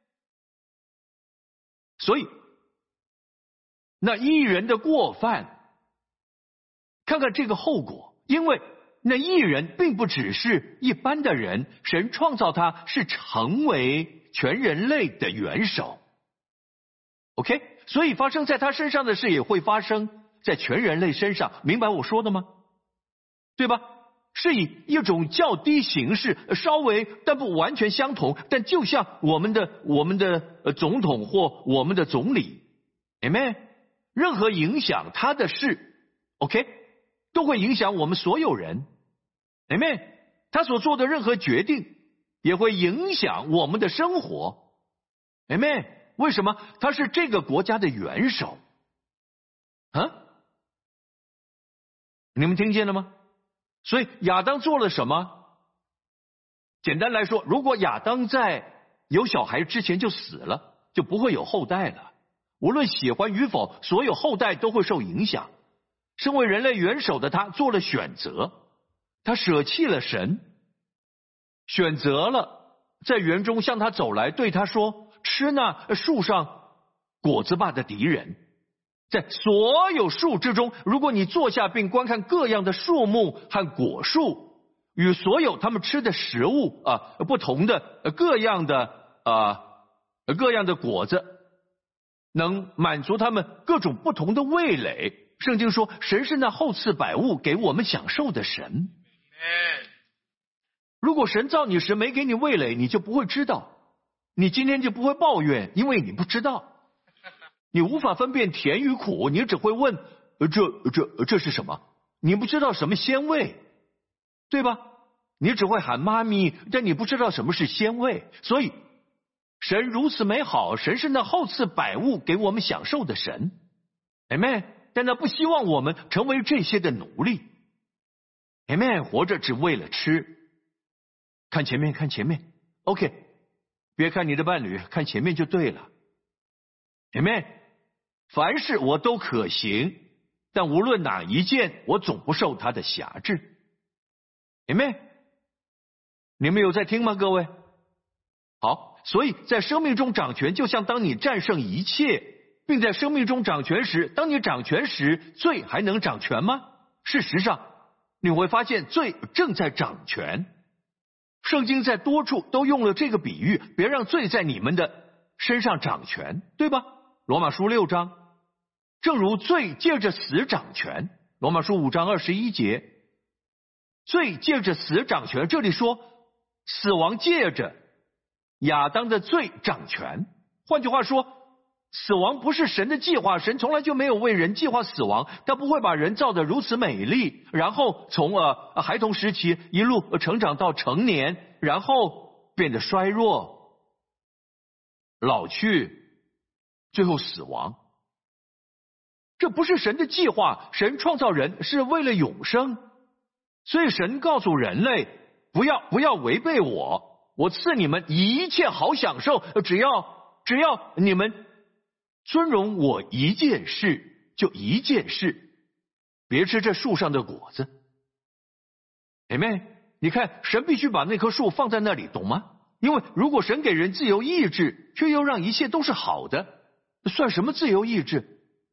所以那一人的过犯，看看这个后果，因为那一人并不只是一般的人，神创造他是成为全人类的元首。OK， 所以发生在他身上的事也会发生在全人类身上，明白我说的吗？对吧？是以一种较低形式，稍微但不完全相同，但就像我们的我们的总统或我们的总理 Amen， 任何影响他的事 OK 都会影响我们所有人 Amen， 他所做的任何决定也会影响我们的生活 Amen。 为什么？他是这个国家的元首啊，你们听见了吗？所以亚当做了什么？简单来说，如果亚当在有小孩之前就死了，就不会有后代了。无论喜欢与否，所有后代都会受影响。身为人类元首的他做了选择，他舍弃了神，选择了在园中向他走来，对他说：吃那树上果子吧的敌人。在所有树之中，如果你坐下并观看各样的树木和果树，与所有他们吃的食物啊不同的各样的啊各样的果子，能满足他们各种不同的味蕾。圣经说，神是那厚赐百物给我们享受的神。如果神造你时没给你味蕾，你就不会知道，你今天就不会抱怨，因为你不知道。你无法分辨甜与苦，你只会问这这这是什么？你不知道什么鲜味，对吧？你只会喊妈咪，但你不知道什么是鲜味。所以神如此美好，神是那厚赐百物给我们享受的神 Amen。 但他不希望我们成为这些的奴隶 Amen。 活着只为了吃。看前面，看前面 OK， 别看你的伴侣，看前面就对了 Amen。凡事我都可行，但无论哪一件，我总不受他的辖制。Amen。你们有在听吗，各位？好，所以在生命中掌权，就像当你战胜一切，并在生命中掌权时，当你掌权时，罪还能掌权吗？事实上，你会发现罪正在掌权。圣经在多处都用了这个比喻，别让罪在你们的身上掌权，对吧？罗马书六章，正如罪借着死掌权。罗马书五章二十一节，罪借着死掌权。这里说死亡借着亚当的罪掌权。换句话说，死亡不是神的计划，神从来就没有为人计划死亡，他不会把人造得如此美丽，然后从呃孩童时期一路成长到成年，然后变得衰弱、老去，最后死亡。这不是神的计划，神创造人是为了永生，所以神告诉人类，不要不要违背我，我赐你们一切好享受，只要只要你们尊荣我一件事，就一件事，别吃这树上的果子。姐妹，你看神必须把那棵树放在那里，懂吗？因为如果神给人自由意志，却又让一切都是好的，算什么自由意志？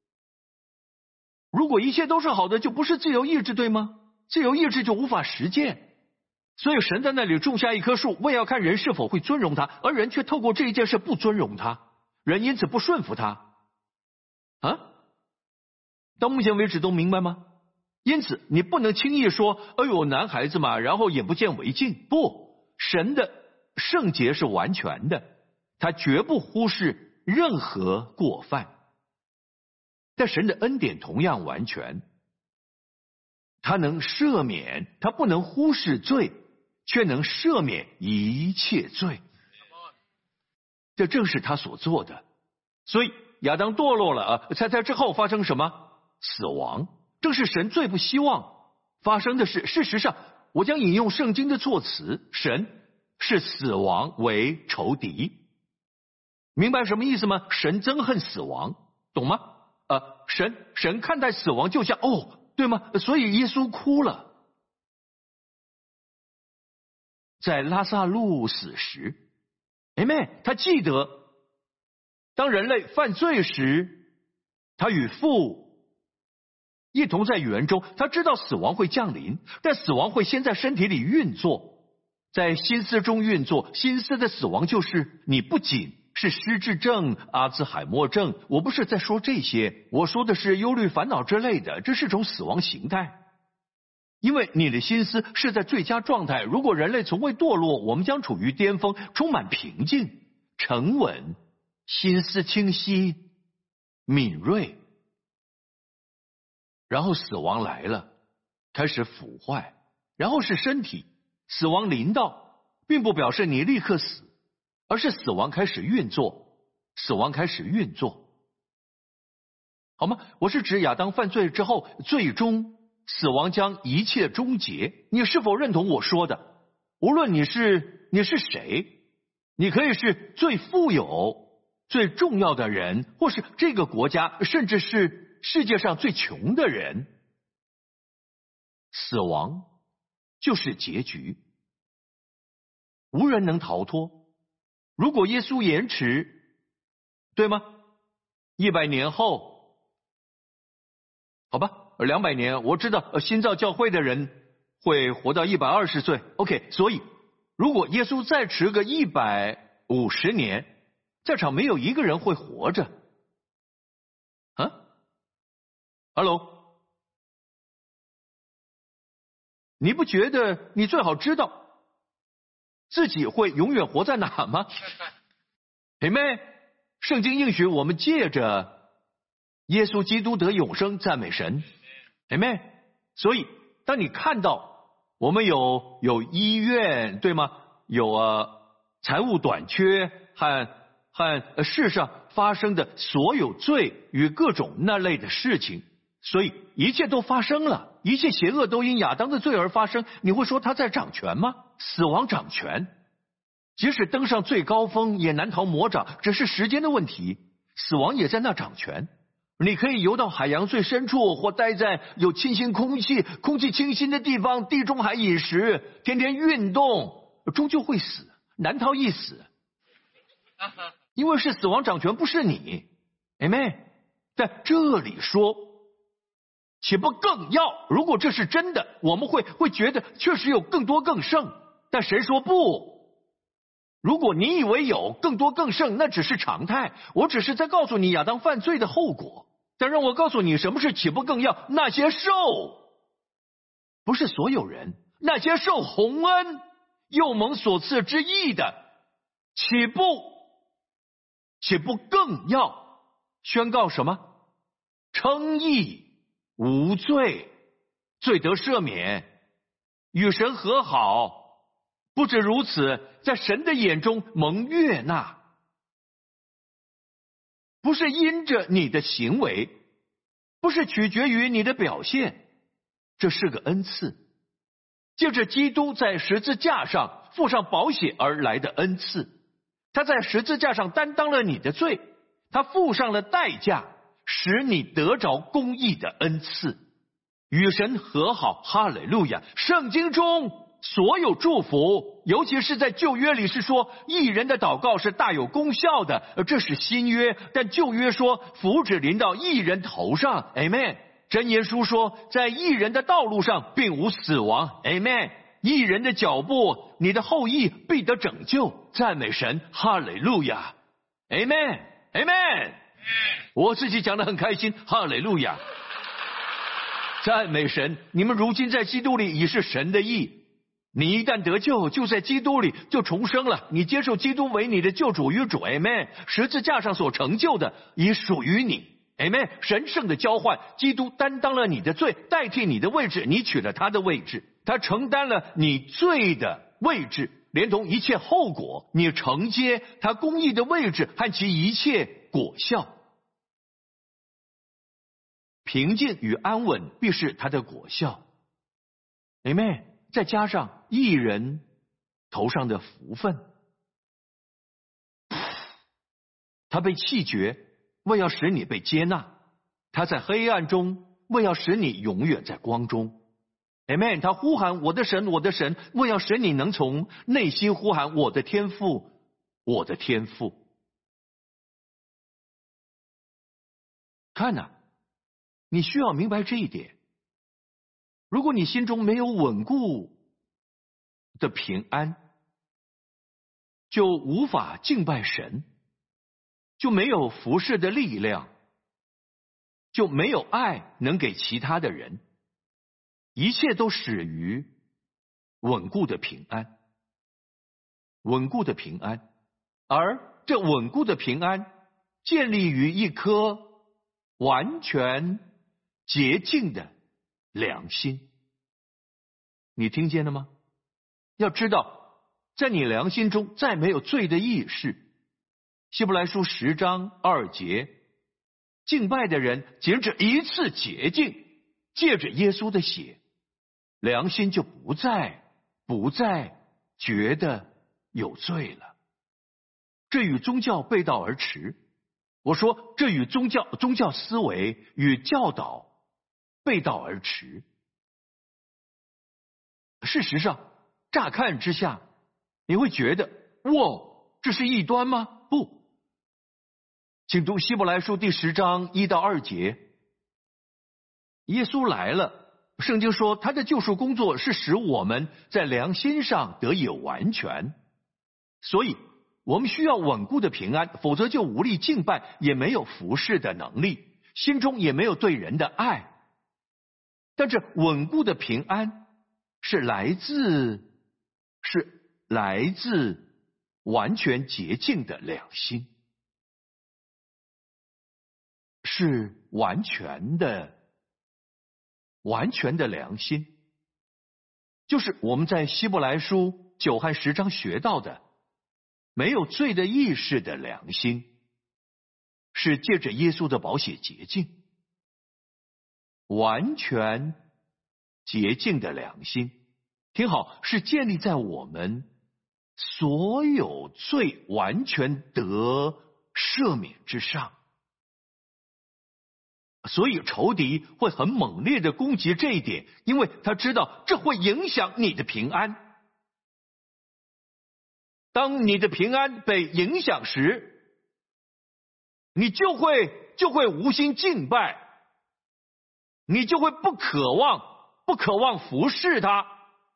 如果一切都是好的，就不是自由意志，对吗？自由意志就无法实践。所以神在那里种下一棵树，为要看人是否会尊荣他，而人却透过这一件事不尊荣他，人因此不顺服他。啊？到目前为止都明白吗？因此你不能轻易说，哎呦男孩子嘛，然后眼不见为净。不，神的圣洁是完全的，他绝不忽视任何过犯。但神的恩典同样完全，他能赦免，他不能忽视罪，却能赦免一切罪。这正是他所做的。所以亚当堕落了啊，猜猜之后发生什么？死亡。正是神最不希望发生的事。事实上，我将引用圣经的措辞，神视死亡为仇敌。明白什么意思吗？神憎恨死亡，懂吗？呃，神神看待死亡就像哦，对吗？所以耶稣哭了。在拉撒路死时，阿们，他记得当人类犯罪时，他与父一同在园中，他知道死亡会降临，但死亡会先在身体里运作，在心思中运作。心思的死亡就是你不仅是失智症、阿兹海默症，我不是在说这些，我说的是忧虑、烦恼之类的，这是种死亡形态。因为你的心思是在最佳状态，如果人类从未堕落，我们将处于巅峰，充满平静、沉稳，心思清晰、敏锐。然后死亡来了，开始腐坏，然后是身体。死亡临到，并不表示你立刻死，而是死亡开始运作，死亡开始运作，好吗？我是指亚当犯罪之后，最终死亡将一切终结。你是否认同我说的？无论你是你是谁，你可以是最富有、最重要的人，或是这个国家，甚至是世界上最穷的人，死亡就是结局，无人能逃脱。如果耶稣延迟，对吗？一百年后，好吧，两百年，我知道新造教会的人会活到一百二十岁。OK， 所以如果耶稣再迟个一百五十年，在场没有一个人会活着。啊 ？Hello， 你不觉得你最好知道自己会永远活在哪吗？姐妹，圣经应许我们借着耶稣基督得永生，赞美神。姐妹，所以当你看到我们有有医院，对吗？有呃财务短缺和和世上发生的所有罪与各种那类的事情，所以一切都发生了，一切邪恶都因亚当的罪而发生。你会说他在掌权吗？死亡掌权，即使登上最高峰也难逃魔掌，只是时间的问题。死亡也在那掌权。你可以游到海洋最深处，或待在有清新空气、空气清新的地方，地中海饮食，天天运动，终究会死，难逃一死。因为是死亡掌权，不是你。阿们。在这里说，岂不更要？如果这是真的，我们会会觉得确实有更多更胜。但神说不。如果你以为有更多更胜，那只是常态。我只是在告诉你亚当犯罪的后果。但让我告诉你什么是岂不更要。那些受，不是所有人，那些受洪恩又蒙所赐之义的，岂不岂不更要宣告什么？称义，无罪，罪得赦免，与神和好。不止如此，在神的眼中蒙悦纳。不是因着你的行为，不是取决于你的表现，这是个恩赐，借着基督在十字架上付上宝血而来的恩赐。他在十字架上担当了你的罪，他付上了代价，使你得着公义的恩赐，与神和好。哈利路亚！圣经中所有祝福，尤其是在旧约里是说义人的祷告是大有功效的，这是新约，但旧约说福祉临到义人头上。 Amen。 箴言书说在义人的道路上并无死亡。 Amen。 义人的脚步，你的后裔必得拯救。赞美神！哈利路亚！ Amen Amen。 我自己讲得很开心。哈利路亚！赞美神！你们如今在基督里已是神的义，你一旦得救，就在基督里就重生了，你接受基督为你的救主与主。 Amen。 十字架上所成就的已属于你。 Amen。 神圣的交换，基督担当了你的罪，代替你的位置，你取了他的位置，他承担了你罪的位置，连同一切后果，你承接他公义的位置和其一切果效。平静与安稳必是他的果效。 Amen。 再加上义人头上的福分，他被弃绝，为要使你被接纳；他在黑暗中，为要使你永远在光中。 Amen。 他呼喊我的神，我的神，为要使你能从内心呼喊我的天父，我的天父。看哪，你需要明白这一点。如果你心中没有稳固的平安，就无法敬拜神，就没有服侍的力量，就没有爱能给其他的人，一切都始于稳固的平安。稳固的平安，而这稳固的平安建立于一颗完全洁净的良心。你听见了吗？要知道，在你良心中再没有罪的意识。希伯来书十章二节，敬拜的人仅只一次洁净，借着耶稣的血，良心就不再不再觉得有罪了。这与宗教背道而驰。我说，这与宗教宗教思维与教导背道而驰。事实上，乍看之下，你会觉得，哇，这是异端吗？不，请读希伯来书第十章一到二节。耶稣来了，圣经说他的救赎工作是使我们在良心上得以完全，所以我们需要稳固的平安，否则就无力敬拜，也没有服侍的能力，心中也没有对人的爱。但这稳固的平安是来自是来自完全洁净的良心，是完全的完全的良心，就是我们在希伯来书九和十章学到的没有罪的意识的良心，是借着耶稣的宝血洁净。完全洁净的良心，听好，是建立在我们所有罪完全得赦免之上。所以仇敌会很猛烈的攻击这一点，因为他知道这会影响你的平安。当你的平安被影响时，你就会就会无心敬拜，你就会不渴望不渴望服侍他，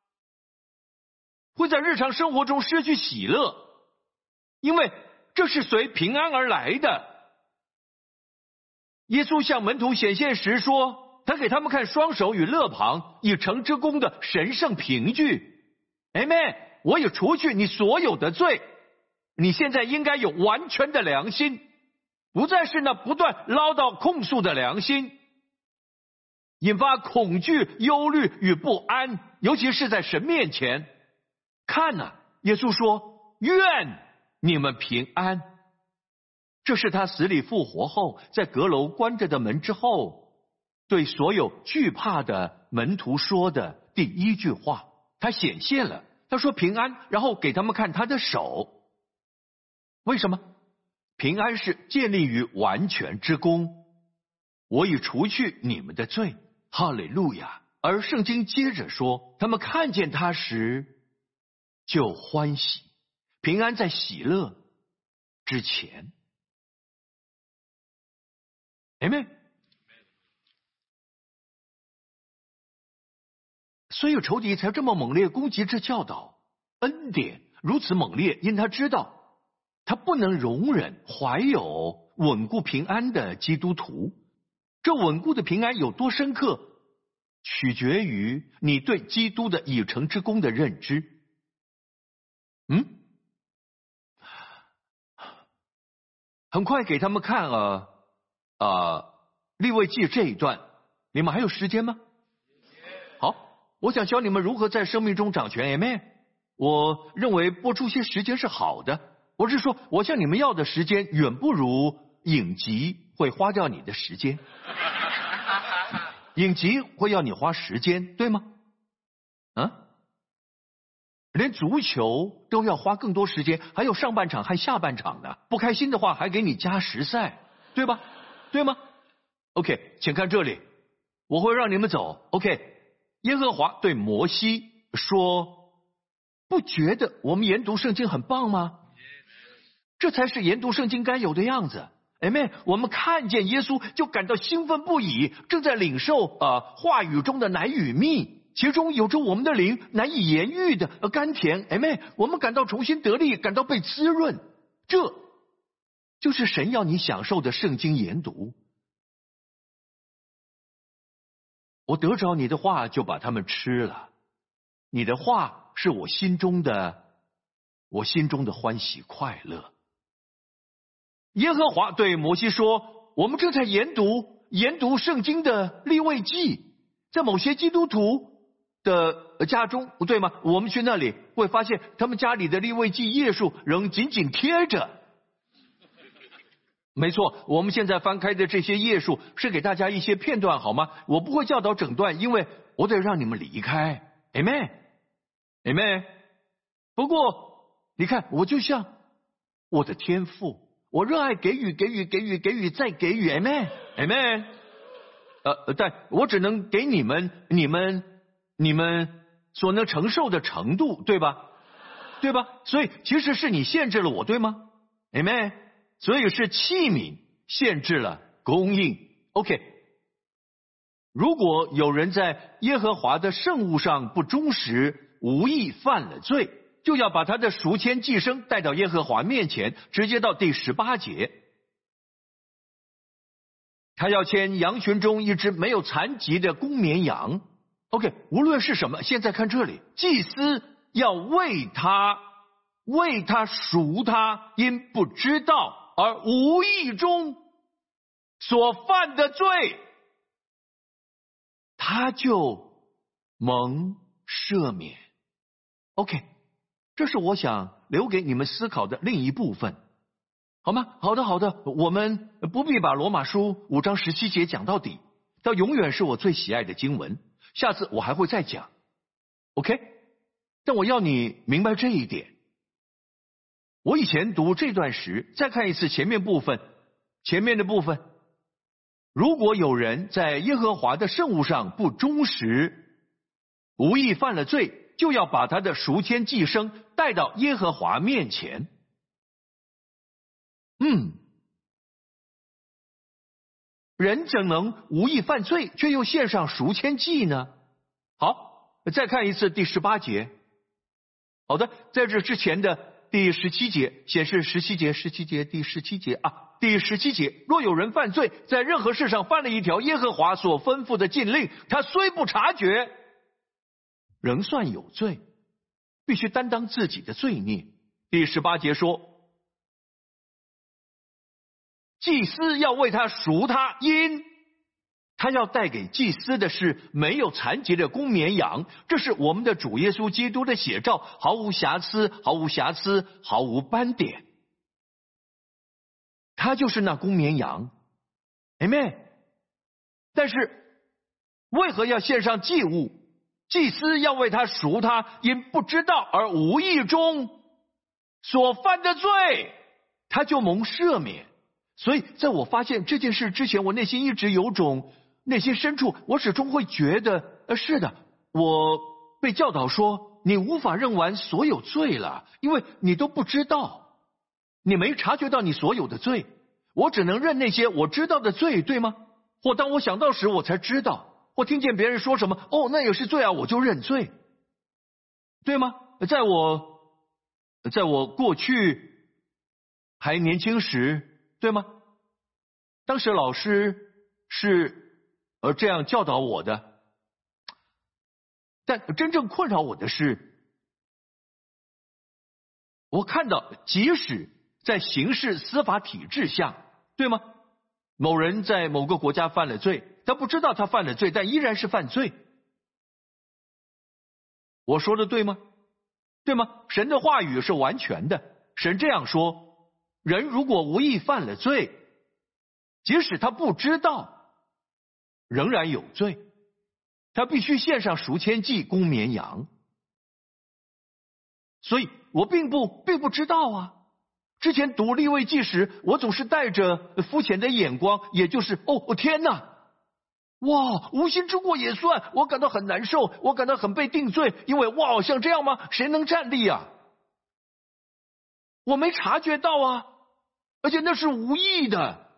会在日常生活中失去喜乐，因为这是随平安而来的。耶稣向门徒显现时说，他给他们看双手与肋旁以成之功的神圣凭据。Amen。 我已除去你所有的罪，你现在应该有完全的良心，不再是那不断唠叨控诉的良心，引发恐惧、忧虑与不安，尤其是在神面前。看啊，耶稣说，愿你们平安。这是他死里复活后，在阁楼关着的门之后，对所有惧怕的门徒说的第一句话。他显现了，他说平安，然后给他们看他的手。为什么？平安是建立于完全之功，我已除去你们的罪，哈利路亚。而圣经接着说，他们看见他时就欢喜。平安在喜乐之前。Amen。所以仇敌才这么猛烈攻击这教导，恩典如此猛烈，因他知道他不能容忍怀有稳固平安的基督徒。这稳固的平安有多深刻，取决于你对基督的已成之功的认知。嗯，很快给他们看啊啊利未记这一段，你们还有时间吗？好，我想教你们如何在生命中掌权。Amen。我认为播出些时间是好的，我是说，我向你们要的时间远不如影集会花掉你的时间。影集会要你花时间，对吗？啊？连足球都要花更多时间，还有上半场和下半场呢。不开心的话，还给你加时赛，对吧？对吗 ？OK， 请看这里，我会让你们走。OK， 耶和华对摩西说：“不觉得我们研读圣经很棒吗？这才是研读圣经该有的样子。” Amen。我们看见耶稣就感到兴奋不已，正在领受呃话语中的奶与蜜，其中有着我们的灵难以言喻的甘甜。Amen。我们感到重新得力，感到被滋润，这就是神要你享受的圣经研读。我得着你的话，就把它们吃了。你的话是我心中的，我心中的欢喜快乐。耶和华对摩西说：“我们正在研读研读圣经的利未记，在某些基督徒的家中，不对吗？我们去那里会发现，他们家里的利未记页数仍紧紧贴着。没错，我们现在翻开的这些页数是给大家一些片段，好吗？我不会教导整段，因为我得让你们离开。Amen， Amen。不过你看，我就像我的天父。”我热爱给予，给予，给予，给予，再给予 ，Amen， Amen。呃，但我只能给你们，你们，你们所能承受的程度，对吧？对吧？所以其实是你限制了我，对吗 ？Amen。所以是器皿限制了供应。OK。如果有人在耶和华的圣物上不忠实，无意犯了罪，就要把他的赎愆祭牲带到耶和华面前，直接到第十八节。他要牵羊群中一只没有残疾的公绵羊。OK， 无论是什么，现在看这里，祭司要为他为他赎他因不知道而无意中所犯的罪，他就蒙赦免。OK。这是我想留给你们思考的另一部分，好吗？好的，好的，我们不必把罗马书五章十七节讲到底，它永远是我最喜爱的经文。下次我还会再讲 ，OK？ 但我要你明白这一点。我以前读这段时，再看一次前面部分，前面的部分，如果有人在耶和华的圣物上不忠实，无意犯了罪，就要把他的赎愆祭牲带到耶和华面前。嗯，人怎能无意犯罪，却又献上赎愆祭呢？好，再看一次第十八节。好的，在这之前的第十七节显示十七节，十七节第十七节啊，第十七节，若有人犯罪，在任何事上犯了一条耶和华所吩咐的禁令，他虽不察觉，仍算有罪。 必须担当自己的罪孽。第十八节说，祭司要为他赎他，因他要带给祭司的是没有残疾的公绵羊，这是我们的主耶稣基督的写照，毫无瑕疵，毫无瑕疵，毫无斑点。他就是那公绵羊 Amen。 但是为何要献上祭物？祭司要为他赎他，因不知道而无意中所犯的罪，他就蒙赦免。所以在我发现这件事之前，我内心一直有种内心深处，我始终会觉得，呃，是的，我被教导说，你无法认完所有罪了，因为你都不知道，你没察觉到你所有的罪。我只能认那些我知道的罪，对吗？或当我想到时，我才知道。或听见别人说什么，哦，那也是罪啊，我就认罪，对吗？在我，在我过去还年轻时，对吗？当时老师是呃这样教导我的，但真正困扰我的是，我看到即使在刑事司法体制下，对吗？某人在某个国家犯了罪，他不知道他犯了罪，但依然是犯罪。我说的对吗？对吗？神的话语是完全的，神这样说，人如果无意犯了罪，即使他不知道，仍然有罪，他必须献上赎愆祭公绵羊。所以我并不并不知道啊。之前读利未记时，我总是带着肤浅的眼光，也就是哦天哪，哇，无心之过也算，我感到很难受，我感到很被定罪，因为哇，像这样吗？谁能站立啊？我没察觉到啊，而且那是无意的。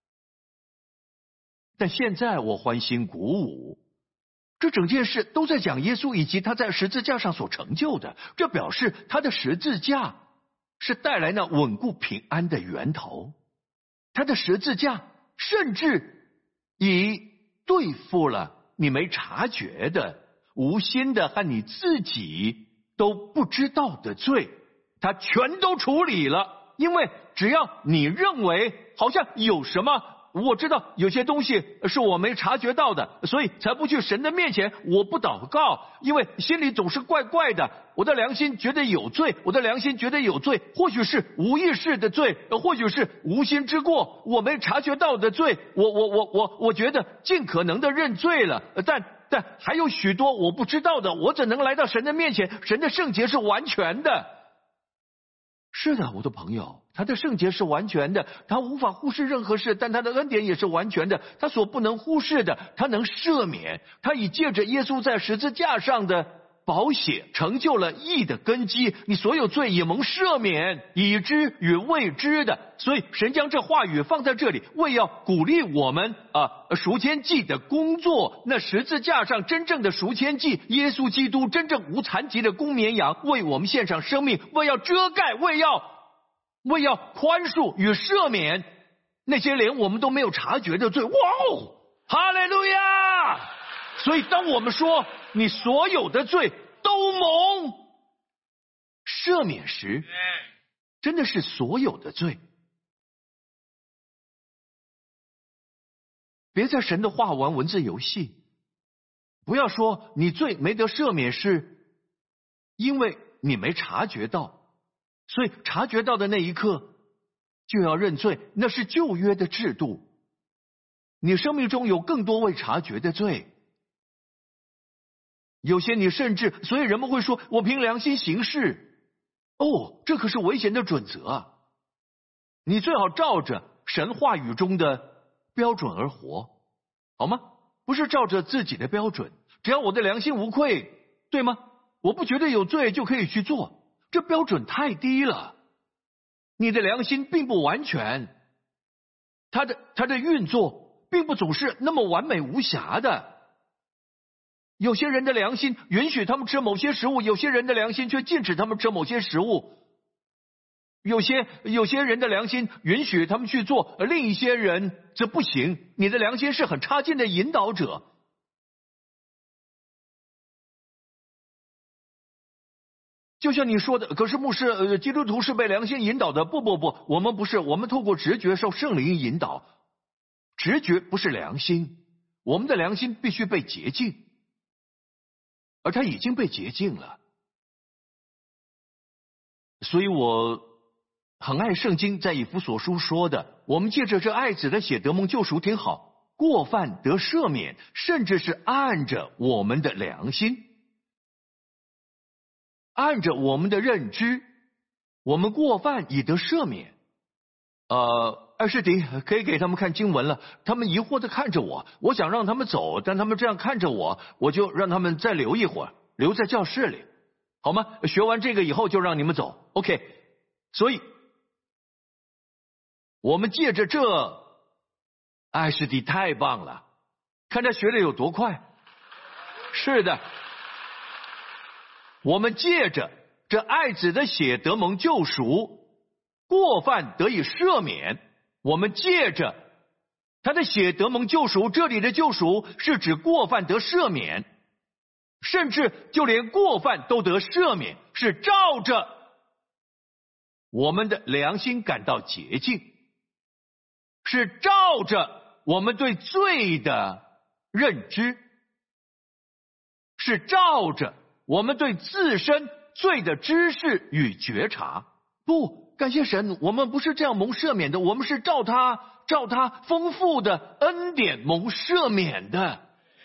但现在我欢欣鼓舞，这整件事都在讲耶稣以及他在十字架上所成就的，这表示他的十字架是带来那稳固平安的源头，他的十字架甚至已对付了你没察觉的、无心的和你自己都不知道的罪，他全都处理了。因为只要你认为好像有什么，我知道有些东西是我没察觉到的，所以才不去神的面前，我不祷告，因为心里总是怪怪的，我的良心觉得有罪，我的良心觉得有罪，或许是无意识的罪，或许是无心之过，我没察觉到的罪，我我我我我觉得尽可能的认罪了，但但还有许多我不知道的，我怎能来到神的面前？神的圣洁是完全的。是的，我的朋友，他的圣洁是完全的，他无法忽视任何事，但他的恩典也是完全的，他所不能忽视的，他能赦免，他已借着耶稣在十字架上的宝血成就了义的根基，你所有罪也蒙赦免，已知与未知的。所以神将这话语放在这里，为要鼓励我们啊，赎愆祭的工作，那十字架上真正的赎愆祭，耶稣基督真正无残疾的公绵羊，为我们献上生命，为要遮盖，为要为要宽恕与赦免那些连我们都没有察觉的罪。哇哦，哈利路亚！所以当我们说你所有的罪都蒙赦免时，真的是所有的罪。别在神的话玩文字游戏，不要说你罪没得赦免是因为你没察觉到，所以察觉到的那一刻就要认罪，那是旧约的制度。你生命中有更多未察觉的罪，有些你甚至，所以人们会说我凭良心行事，哦，这可是危险的准则啊！你最好照着神话语中的标准而活，好吗？不是照着自己的标准，只要我的良心无愧，对吗？我不觉得有罪就可以去做，这标准太低了。你的良心并不完全，它的它的运作并不总是那么完美无瑕的。有些人的良心允许他们吃某些食物，有些人的良心却禁止他们吃某些食物。有些有些人的良心允许他们去做，而另一些人则不行。你的良心是很差劲的引导者。 就像你说的，可是牧师，呃，基督徒是被良心引导的。不不不，我们不是，我们透过直觉受圣灵引导。直觉不是良心，我们的良心必须被洁净，而它已经被洁净了。所以我很爱圣经在以弗所书说的，我们借着这爱子的血得蒙救赎，挺好，过犯得赦免，甚至是按着我们的良心，按着我们的认知，我们过犯已得赦免。呃，二师弟可以给他们看经文了，他们疑惑的看着我，我想让他们走，但他们这样看着我，我就让他们再留一会儿，留在教室里，好吗？学完这个以后就让你们走 ，OK。所以我们借着这，爱师弟太棒了，看他学的有多快。是的，我们借着这爱子的血得蒙救赎，过犯得以赦免。我们借着他的血得蒙救赎，这里的救赎是指过犯得赦免，甚至就连过犯都得赦免，是照着我们的良心感到洁净，是照着我们对罪的认知，是照着我们对自身罪的知识与觉察。不，感谢神，我们不是这样蒙赦免的，我们是照他照他丰富的恩典蒙赦免的。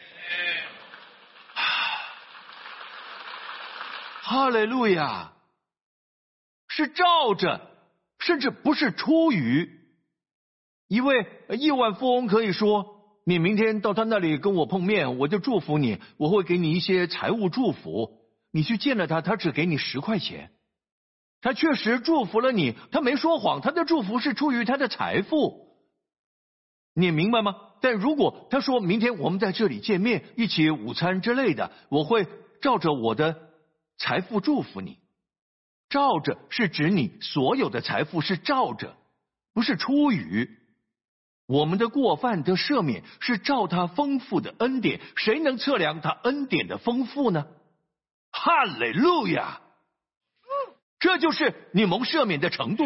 哈利路亚！是照着，甚至不是出于。一位亿万富翁可以说，你明天到他那里跟我碰面，我就祝福你，我会给你一些财务祝福。你去见了他，他只给你十块钱，他确实祝福了你，他没说谎，他的祝福是出于他的财富，你明白吗？但如果他说明天我们在这里见面，一起午餐之类的，我会照着我的财富祝福你。照着是指你所有的财富，是照着，不是出于。我们的过犯得赦免，是照他丰富的恩典。谁能测量他恩典的丰富呢？哈利路亚！这就是你蒙赦免的程度。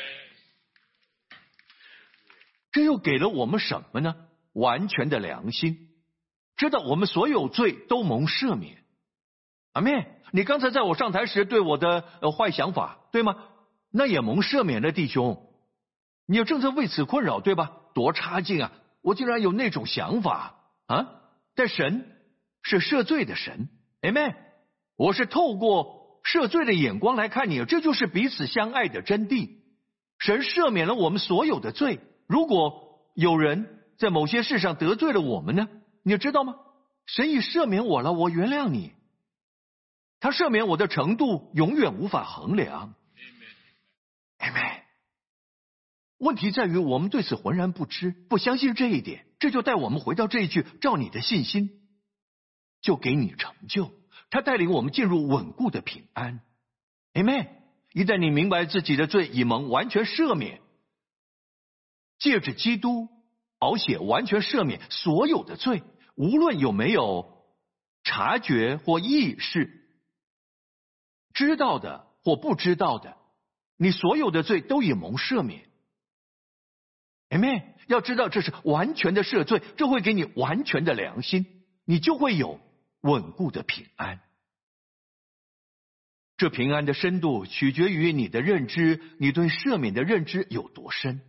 这又给了我们什么呢？完全的良心，知道我们所有罪都蒙赦免。阿们。你刚才在我上台时对我的、呃、坏想法，对吗？那也蒙赦免了，弟兄。你也正在为此困扰，对吧？多差劲啊！我竟然有那种想法啊！但神是赦罪的神，阿们。我是透过赦罪的眼光来看你，这就是彼此相爱的真谛。神赦免了我们所有的罪。如果有人在某些事上得罪了我们呢？你知道吗？神已赦免我了，我原谅你。他赦免我的程度永远无法衡量。阿们。问题在于我们对此浑然不知，不相信这一点，这就带我们回到这一句：照你的信心，就给你成就。他带领我们进入稳固的平安。阿们。一旦你明白自己的罪已蒙完全赦免，借着基督宝血完全赦免所有的罪，无论有没有察觉或意识，知道的或不知道的，你所有的罪都已蒙赦免。阿们。要知道这是完全的赦罪，这会给你完全的良心，你就会有稳固的平安。这平安的深度取决于你的认知，你对赦免的认知有多深。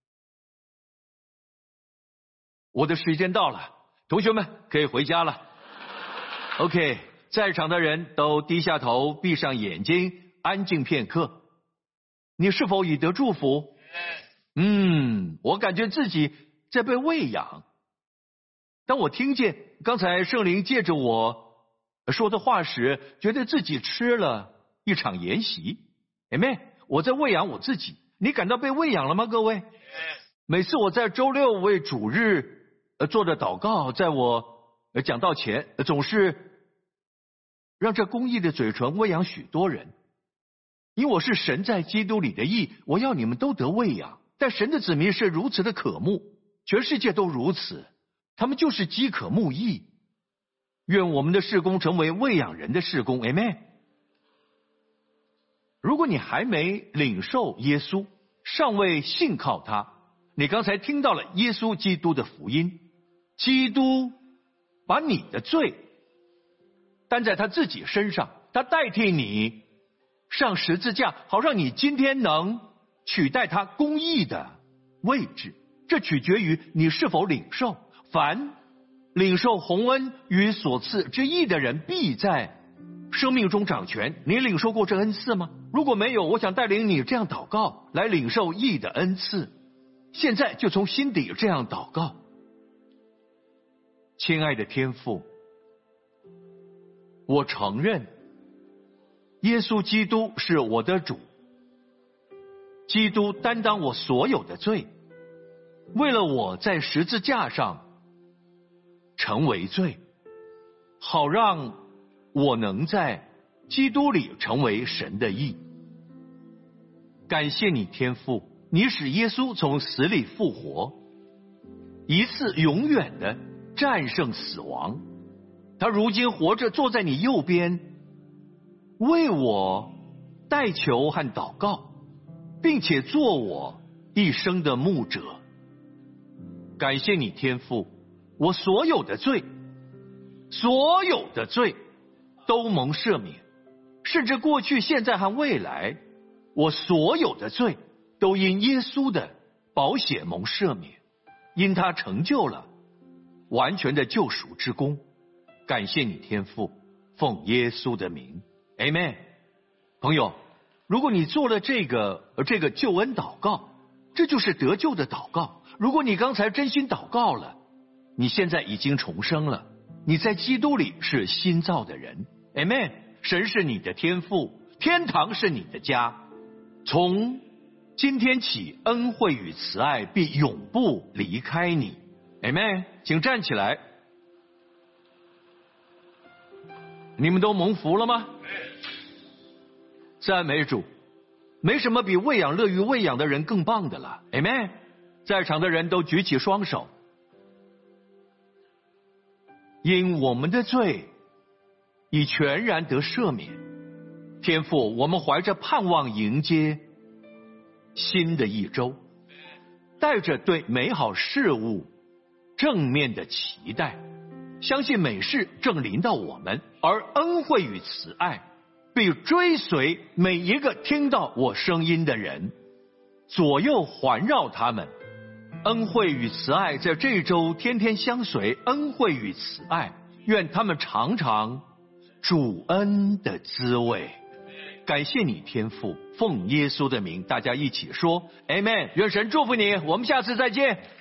我的时间到了，同学们可以回家了。OK， 在场的人都低下头，闭上眼睛，安静片刻。你是否已得祝福？嗯，我感觉自己在被喂养。当我听见刚才圣灵借着我说的话时，觉得自己吃了一场筵席。阿们。我在喂养我自己，你感到被喂养了吗？各位，每次我在周六为主日呃做的祷告，在我呃讲道前，呃总是让这公义的嘴唇喂养许多人。因为我是神在基督里的义，我要你们都得喂养。但神的子民是如此的渴慕，全世界都如此，他们就是饥渴慕义。愿我们的事工成为喂养人的事工，阿们。 如果你还没领受耶稣，尚未信靠他，你刚才听到了耶稣基督的福音，基督把你的罪担在他自己身上，他代替你上十字架，好让你今天能取代他公义的位置。这取决于你是否领受。凡领受洪恩与所赐之义的人，必在生命中掌权。你领受过这恩赐吗？如果没有，我想带领你这样祷告，来领受义的恩赐。现在就从心底这样祷告：亲爱的天父，我承认耶稣基督是我的主，基督担当我所有的罪，为了我在十字架上成为罪，好让我能在基督里成为神的义。感谢你天父，你使耶稣从死里复活，一次永远的战胜死亡。他如今活着，坐在你右边，为我代求和祷告，并且做我一生的牧者。感谢你天父，我所有的罪，所有的罪都蒙赦免，甚至过去、现在和未来，我所有的罪都因耶稣的宝血蒙赦免，因他成就了完全的救赎之功。感谢你天父，奉耶稣的名 Amen。 朋友，如果你做了这个这个救恩祷告，这就是得救的祷告。如果你刚才真心祷告了，你现在已经重生了，你在基督里是新造的人。 Amen。 神是你的天父，天堂是你的家，从今天起，恩惠与慈爱必永不离开你。 Amen。 请站起来。你们都蒙福了吗？赞美主。没什么比喂养乐于喂养的人更棒的了。 Amen。 在场的人都举起双手。因我们的罪已全然得赦免，天父，我们怀着盼望迎接新的一周，带着对美好事物正面的期待，相信美事正临到我们，而恩惠与慈爱必追随每一个听到我声音的人，左右环绕他们。恩惠与慈爱在这周天天相随，恩惠与慈爱愿他们尝尝主恩的滋味。感谢你天父，奉耶稣的名，大家一起说 Amen。 愿神祝福你，我们下次再见。